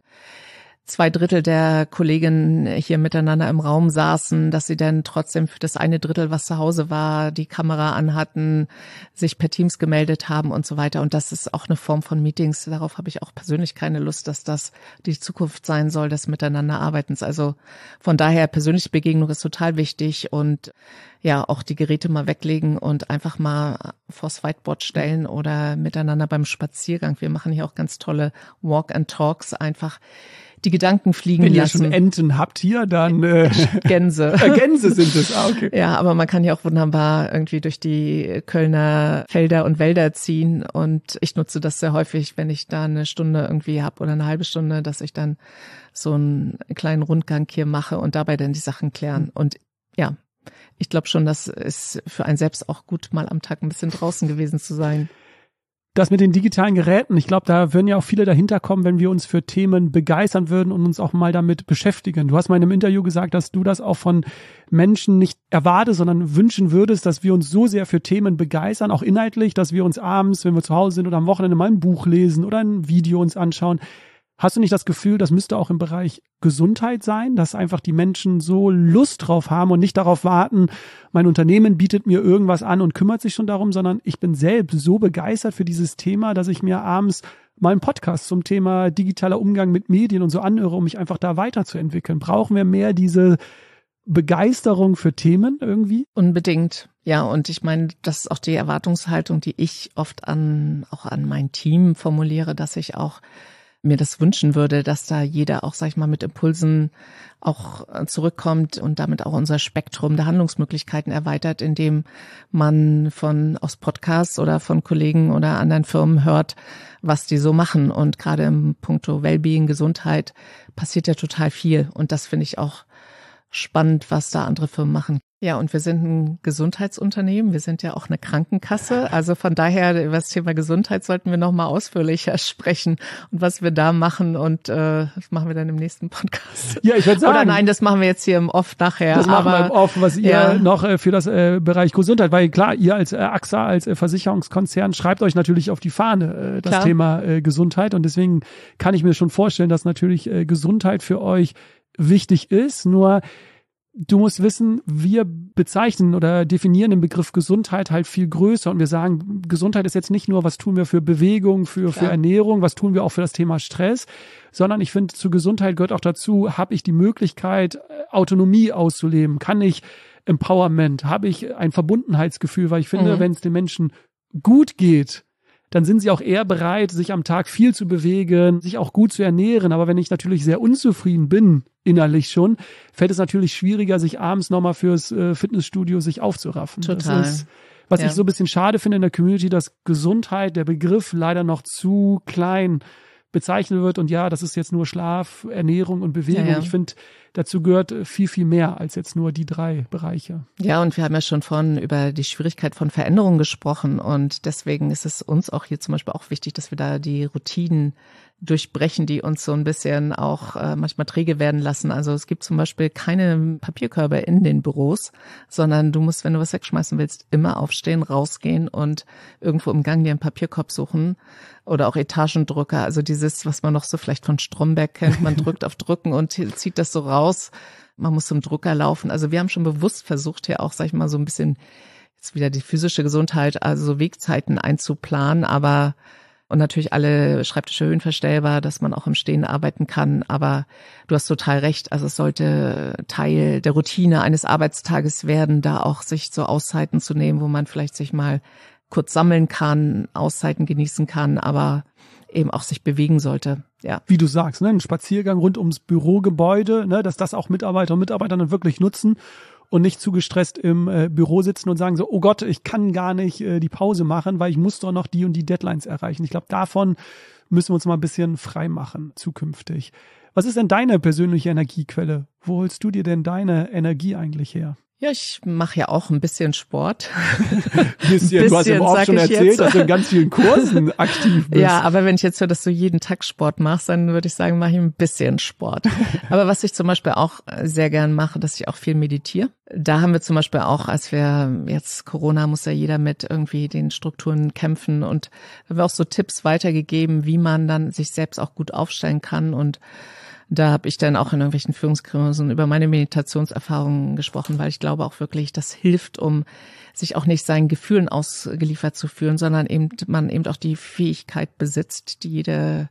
2/3 der Kolleginnen hier miteinander im Raum saßen, dass sie dann trotzdem für das 1/3, was zu Hause war, die Kamera anhatten, sich per Teams gemeldet haben und so weiter. Und das ist auch eine Form von Meetings. Darauf habe ich auch persönlich keine Lust, dass das die Zukunft sein soll, des Miteinanderarbeitens. Also von daher, persönliche Begegnung ist total wichtig und ja, auch die Geräte mal weglegen und einfach mal vors Whiteboard stellen oder miteinander beim Spaziergang. Wir machen hier auch ganz tolle Walk and Talks, einfach die Gedanken fliegen lassen. Wenn ihr schon Enten habt hier, dann Gänse. Gänse sind es, okay. Ja, aber man kann ja auch wunderbar irgendwie durch die Kölner Felder und Wälder ziehen und ich nutze das sehr häufig, wenn ich da eine Stunde irgendwie habe oder eine halbe Stunde, dass ich dann so einen kleinen Rundgang hier mache und dabei dann die Sachen klären. Und ja, ich glaube schon, das ist für einen selbst auch gut, mal am Tag ein bisschen draußen gewesen zu sein. Das mit den digitalen Geräten, ich glaube, da würden ja auch viele dahinter kommen, wenn wir uns für Themen begeistern würden und uns auch mal damit beschäftigen. Du hast mal in einem Interview gesagt, dass du das auch von Menschen nicht erwartest, sondern wünschen würdest, dass wir uns so sehr für Themen begeistern, auch inhaltlich, dass wir uns abends, wenn wir zu Hause sind oder am Wochenende mal ein Buch lesen oder ein Video uns anschauen. Hast du nicht das Gefühl, das müsste auch im Bereich Gesundheit sein, dass einfach die Menschen so Lust drauf haben und nicht darauf warten, mein Unternehmen bietet mir irgendwas an und kümmert sich schon darum, sondern ich bin selbst so begeistert für dieses Thema, dass ich mir abends mal einen Podcast zum Thema digitaler Umgang mit Medien und so anhöre, um mich einfach da weiterzuentwickeln. Brauchen wir mehr diese Begeisterung für Themen irgendwie? Unbedingt. Ja, und ich meine, das ist auch die Erwartungshaltung, die ich oft auch an mein Team formuliere, dass ich auch mir das wünschen würde, dass da jeder auch, sag ich mal, mit Impulsen auch zurückkommt und damit auch unser Spektrum der Handlungsmöglichkeiten erweitert, indem man aus Podcasts oder von Kollegen oder anderen Firmen hört, was die so machen. Und gerade im Punkto Wellbeing, Gesundheit passiert ja total viel. Und das finde ich auch spannend, was da andere Firmen machen. Ja, und wir sind ein Gesundheitsunternehmen. Wir sind ja auch eine Krankenkasse. Also von daher, über das Thema Gesundheit sollten wir noch mal ausführlicher sprechen. Und was wir da machen und das machen wir dann im nächsten Podcast. Ja, ich würde sagen. Oder nein, das machen wir jetzt hier im Off nachher. Das machen wir im Off, was ihr noch für das Bereich Gesundheit, weil klar, ihr als AXA, als Versicherungskonzern schreibt euch natürlich auf die Fahne das Thema Gesundheit. Und deswegen kann ich mir schon vorstellen, dass natürlich Gesundheit für euch wichtig ist. Nur du musst wissen, wir bezeichnen oder definieren den Begriff Gesundheit halt viel größer und wir sagen, Gesundheit ist jetzt nicht nur, was tun wir für Bewegung, für Ernährung, was tun wir auch für das Thema Stress, sondern ich finde, zu Gesundheit gehört auch dazu, habe ich die Möglichkeit, Autonomie auszuleben, kann ich Empowerment, habe ich ein Verbundenheitsgefühl, weil ich finde, wenn es den Menschen gut geht, dann sind sie auch eher bereit, sich am Tag viel zu bewegen, sich auch gut zu ernähren. Aber wenn ich natürlich sehr unzufrieden bin, innerlich schon, fällt es natürlich schwieriger, sich abends nochmal fürs Fitnessstudio sich aufzuraffen. Total. Das ist, was ich so ein bisschen schade finde in der Community, dass Gesundheit, der Begriff leider noch zu klein bezeichnet wird. Und ja, das ist jetzt nur Schlaf, Ernährung und Bewegung. Ja. Ich finde, dazu gehört viel, viel mehr als jetzt nur die 3 Bereiche. Ja, und wir haben ja schon vorhin über die Schwierigkeit von Veränderungen gesprochen. Und deswegen ist es uns auch hier zum Beispiel auch wichtig, dass wir da die Routinen durchbrechen, die uns so ein bisschen auch manchmal träge werden lassen. Also es gibt zum Beispiel keine Papierkörbe in den Büros, sondern du musst, wenn du was wegschmeißen willst, immer aufstehen, rausgehen und irgendwo im Gang dir einen Papierkorb suchen oder auch Etagendrucker. Also dieses, was man noch so vielleicht von Stromberg kennt, man drückt auf Drücken und zieht das so raus. Man muss zum Drucker laufen. Also wir haben schon bewusst versucht, hier auch, sag ich mal, so ein bisschen jetzt wieder die physische Gesundheit, also so Wegzeiten einzuplanen, aber Und natürlich alle Schreibtische höhenverstellbar, dass man auch im Stehen arbeiten kann. Aber du hast total recht. Also es sollte Teil der Routine eines Arbeitstages werden, da auch sich so Auszeiten zu nehmen, wo man vielleicht sich mal kurz sammeln kann, Auszeiten genießen kann, aber eben auch sich bewegen sollte. Ja. Wie du sagst, ne, ein Spaziergang rund ums Bürogebäude, ne, dass das auch Mitarbeiter und Mitarbeiter dann wirklich nutzen und nicht zu gestresst im Büro sitzen und sagen so, oh Gott, ich kann gar nicht die Pause machen, weil ich muss doch noch die und die Deadlines erreichen. Ich glaube, davon müssen wir uns mal ein bisschen frei machen zukünftig. Was ist denn deine persönliche Energiequelle? Wo holst du dir denn deine Energie eigentlich her? Ja, ich mache ja auch ein bisschen Sport. Bisschen, du hast ja auch schon erzählt, dass du in ganz vielen Kursen aktiv bist. Ja, aber wenn ich jetzt höre, dass du jeden Tag Sport machst, dann würde ich sagen, mache ich ein bisschen Sport. Aber was ich zum Beispiel auch sehr gern mache, dass ich auch viel meditiere. Da haben wir zum Beispiel auch, als wir jetzt Corona, muss ja jeder mit irgendwie den Strukturen kämpfen, und haben wir auch so Tipps weitergegeben, wie man dann sich selbst auch gut aufstellen kann. Und da habe ich dann auch in irgendwelchen Führungskursen über meine Meditationserfahrungen gesprochen, weil ich glaube auch wirklich, das hilft, um sich auch nicht seinen Gefühlen ausgeliefert zu fühlen, sondern man auch die Fähigkeit besitzt, die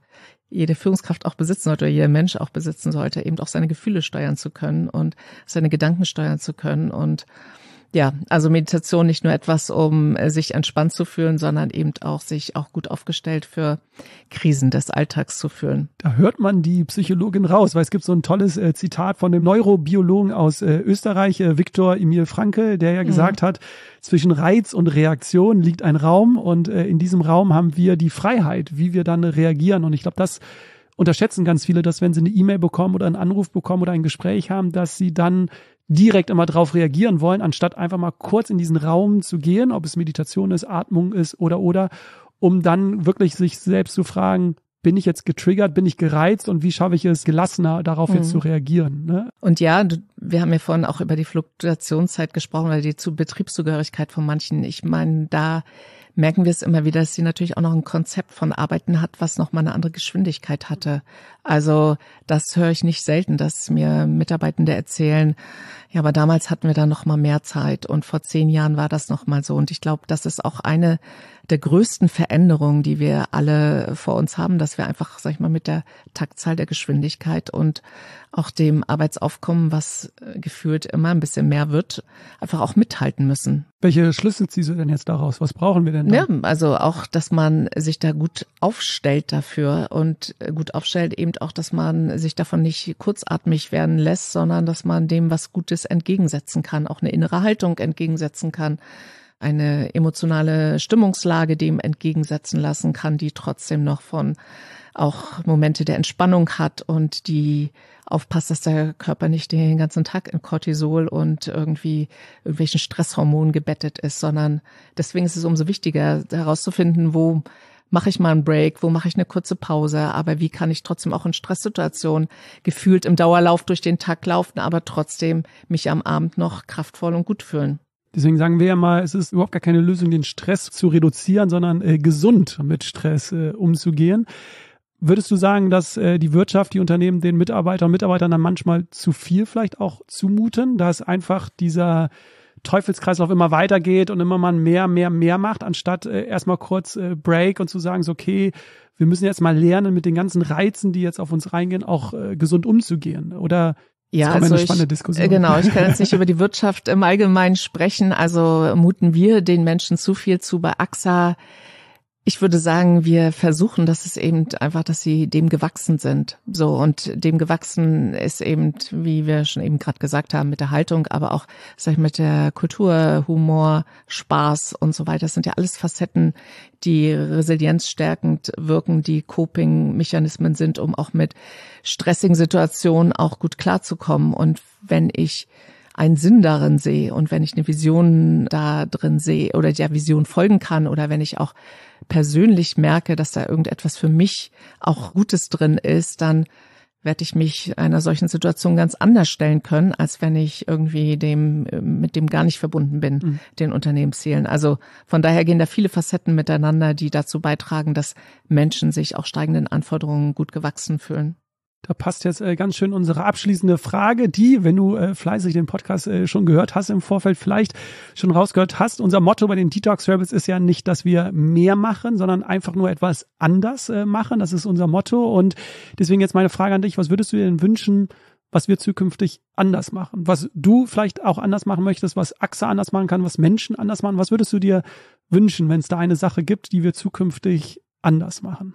jede Führungskraft auch besitzen sollte oder jeder Mensch auch besitzen sollte, eben auch seine Gefühle steuern zu können und seine Gedanken steuern zu können. Und ja, also Meditation nicht nur etwas, um sich entspannt zu fühlen, sondern eben auch sich auch gut aufgestellt für Krisen des Alltags zu fühlen. Da hört man die Psychologin raus, weil es gibt so ein tolles Zitat von dem Neurobiologen aus Österreich, Viktor Emil Frankl, der ja gesagt hat, zwischen Reiz und Reaktion liegt ein Raum, und in diesem Raum haben wir die Freiheit, wie wir dann reagieren. Und ich glaube, das unterschätzen ganz viele, dass wenn sie eine E-Mail bekommen oder einen Anruf bekommen oder ein Gespräch haben, dass sie dann direkt immer drauf reagieren wollen, anstatt einfach mal kurz in diesen Raum zu gehen, ob es Meditation ist, Atmung ist oder, um dann wirklich sich selbst zu fragen, bin ich jetzt getriggert, bin ich gereizt, und wie schaffe ich es, gelassener darauf jetzt zu reagieren? Ne? Und ja, wir haben ja vorhin auch über die Fluktuationszeit gesprochen, weil die Betriebszugehörigkeit von manchen, ich meine, da merken wir es immer wieder, dass sie natürlich auch noch ein Konzept von Arbeiten hat, was noch mal eine andere Geschwindigkeit hatte. Also das höre ich nicht selten, dass mir Mitarbeitende erzählen, ja, aber damals hatten wir da noch mal mehr Zeit und vor 10 Jahren war das noch mal so. Und ich glaube, das ist auch eine der größten Veränderungen, die wir alle vor uns haben, dass wir einfach, sag ich mal, mit der Taktzahl der Geschwindigkeit und auch dem Arbeitsaufkommen, was gefühlt immer ein bisschen mehr wird, einfach auch mithalten müssen. Welche Schlüsse ziehst du denn jetzt daraus? Was brauchen wir denn da? Ja, also auch, dass man sich da gut aufstellt dafür, und gut aufstellt eben auch, dass man sich davon nicht kurzatmig werden lässt, sondern dass man dem was Gutes entgegensetzen kann, auch eine innere Haltung entgegensetzen kann, eine emotionale Stimmungslage dem entgegensetzen lassen kann, die trotzdem noch von auch Momente der Entspannung hat und die aufpasst, dass der Körper nicht den ganzen Tag in Cortisol und irgendwelchen Stresshormonen gebettet ist, sondern deswegen ist es umso wichtiger herauszufinden, wo mache ich mal einen Break, wo mache ich eine kurze Pause, aber wie kann ich trotzdem auch in Stresssituationen gefühlt im Dauerlauf durch den Tag laufen, aber trotzdem mich am Abend noch kraftvoll und gut fühlen. Deswegen sagen wir ja mal, es ist überhaupt gar keine Lösung, den Stress zu reduzieren, sondern gesund mit Stress umzugehen. Würdest du sagen, dass die Wirtschaft, die Unternehmen den Mitarbeiter und Mitarbeitern dann manchmal zu viel vielleicht auch zumuten, dass einfach dieser Teufelskreislauf immer weitergeht und immer man mehr macht, anstatt erstmal kurz Break und zu sagen, so okay, wir müssen jetzt mal lernen, mit den ganzen Reizen, die jetzt auf uns reingehen, auch gesund umzugehen? Oder ja, also eine spannende Diskussion. Genau, ich kann jetzt nicht über die Wirtschaft im Allgemeinen sprechen, also muten wir den Menschen zu viel zu bei AXA. Ich würde sagen, wir versuchen, dass es eben einfach, dass sie dem gewachsen sind. So, und dem gewachsen ist eben, wie wir schon eben gerade gesagt haben, mit der Haltung, aber auch, sag ich, mit der Kultur, Humor, Spaß und so weiter. Das sind ja alles Facetten, die resilienzstärkend wirken, die Coping-Mechanismen sind, um auch mit stressigen Situationen auch gut klarzukommen. Und wenn ich einen Sinn darin sehe und wenn ich eine Vision da drin sehe oder der Vision folgen kann oder wenn ich auch persönlich merke, dass da irgendetwas für mich auch Gutes drin ist, dann werde ich mich einer solchen Situation ganz anders stellen können, als wenn ich irgendwie mit dem gar nicht verbunden bin, den Unternehmenszielen. Also von daher gehen da viele Facetten miteinander, die dazu beitragen, dass Menschen sich auch steigenden Anforderungen gut gewachsen fühlen. passt jetzt ganz schön unsere abschließende Frage, die, wenn du fleißig den Podcast schon gehört hast im Vorfeld, vielleicht schon rausgehört hast. Unser Motto bei den Detox Rebels ist ja nicht, dass wir mehr machen, sondern einfach nur etwas anders machen. Das ist unser Motto. Und deswegen jetzt meine Frage an dich, was würdest du dir denn wünschen, was wir zukünftig anders machen? Was du vielleicht auch anders machen möchtest, was AXA anders machen kann, was Menschen anders machen? Was würdest du dir wünschen, wenn es da eine Sache gibt, die wir zukünftig anders machen?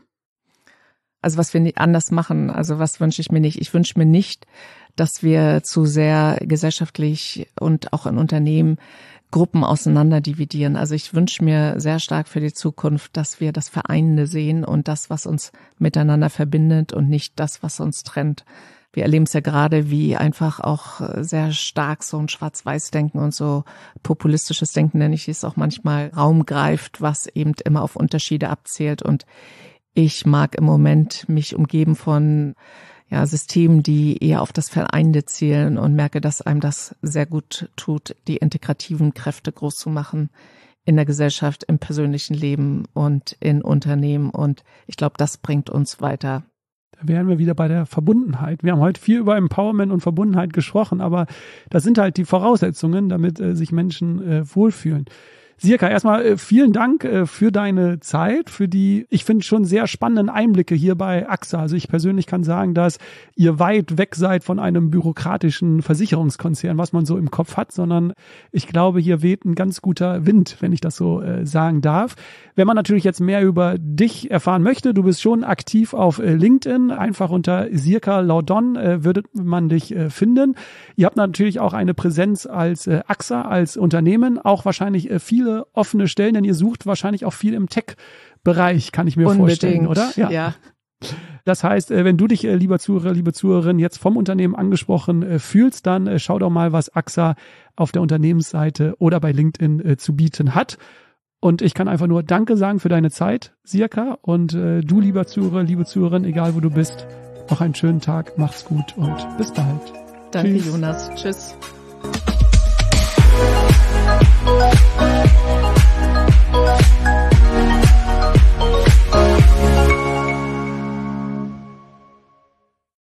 Also was wir nicht anders machen, also was wünsche ich mir nicht? Ich wünsche mir nicht, dass wir zu sehr gesellschaftlich und auch in Unternehmen Gruppen auseinander dividieren. Also ich wünsche mir sehr stark für die Zukunft, dass wir das Vereinende sehen und das, was uns miteinander verbindet und nicht das, was uns trennt. Wir erleben es ja gerade, wie einfach auch sehr stark so ein Schwarz-Weiß-Denken und so populistisches Denken, nenne ich es, auch manchmal Raum greift, was eben immer auf Unterschiede abzielt. Und ich mag im Moment mich umgeben von Systemen, die eher auf das Vereinende zielen und merke, dass einem das sehr gut tut, die integrativen Kräfte groß zu machen in der Gesellschaft, im persönlichen Leben und in Unternehmen. Und ich glaube, das bringt uns weiter. Da wären wir wieder bei der Verbundenheit. Wir haben heute viel über Empowerment und Verbundenheit gesprochen, aber das sind halt die Voraussetzungen, damit sich Menschen wohlfühlen. Sirka, erstmal vielen Dank für deine Zeit, für die, ich finde, schon sehr spannenden Einblicke hier bei AXA. Also ich persönlich kann sagen, dass ihr weit weg seid von einem bürokratischen Versicherungskonzern, was man so im Kopf hat, sondern ich glaube, hier weht ein ganz guter Wind, wenn ich das so sagen darf. Wenn man natürlich jetzt mehr über dich erfahren möchte, du bist schon aktiv auf LinkedIn, einfach unter Sirka Laudon würde man dich finden. Ihr habt natürlich auch eine Präsenz als AXA, als Unternehmen, auch wahrscheinlich viele offene Stellen, denn ihr sucht wahrscheinlich auch viel im Tech-Bereich, kann ich mir vorstellen, oder? Ja. Das heißt, wenn du dich, lieber Zuhörer, liebe Zuhörerin, jetzt vom Unternehmen angesprochen fühlst, dann schau doch mal, was AXA auf der Unternehmensseite oder bei LinkedIn zu bieten hat. Und ich kann einfach nur Danke sagen für deine Zeit, Sirka. Und du, lieber Zuhörer, liebe Zuhörerin, egal wo du bist, noch einen schönen Tag, macht's gut und bis bald. Danke, Jonas. Tschüss.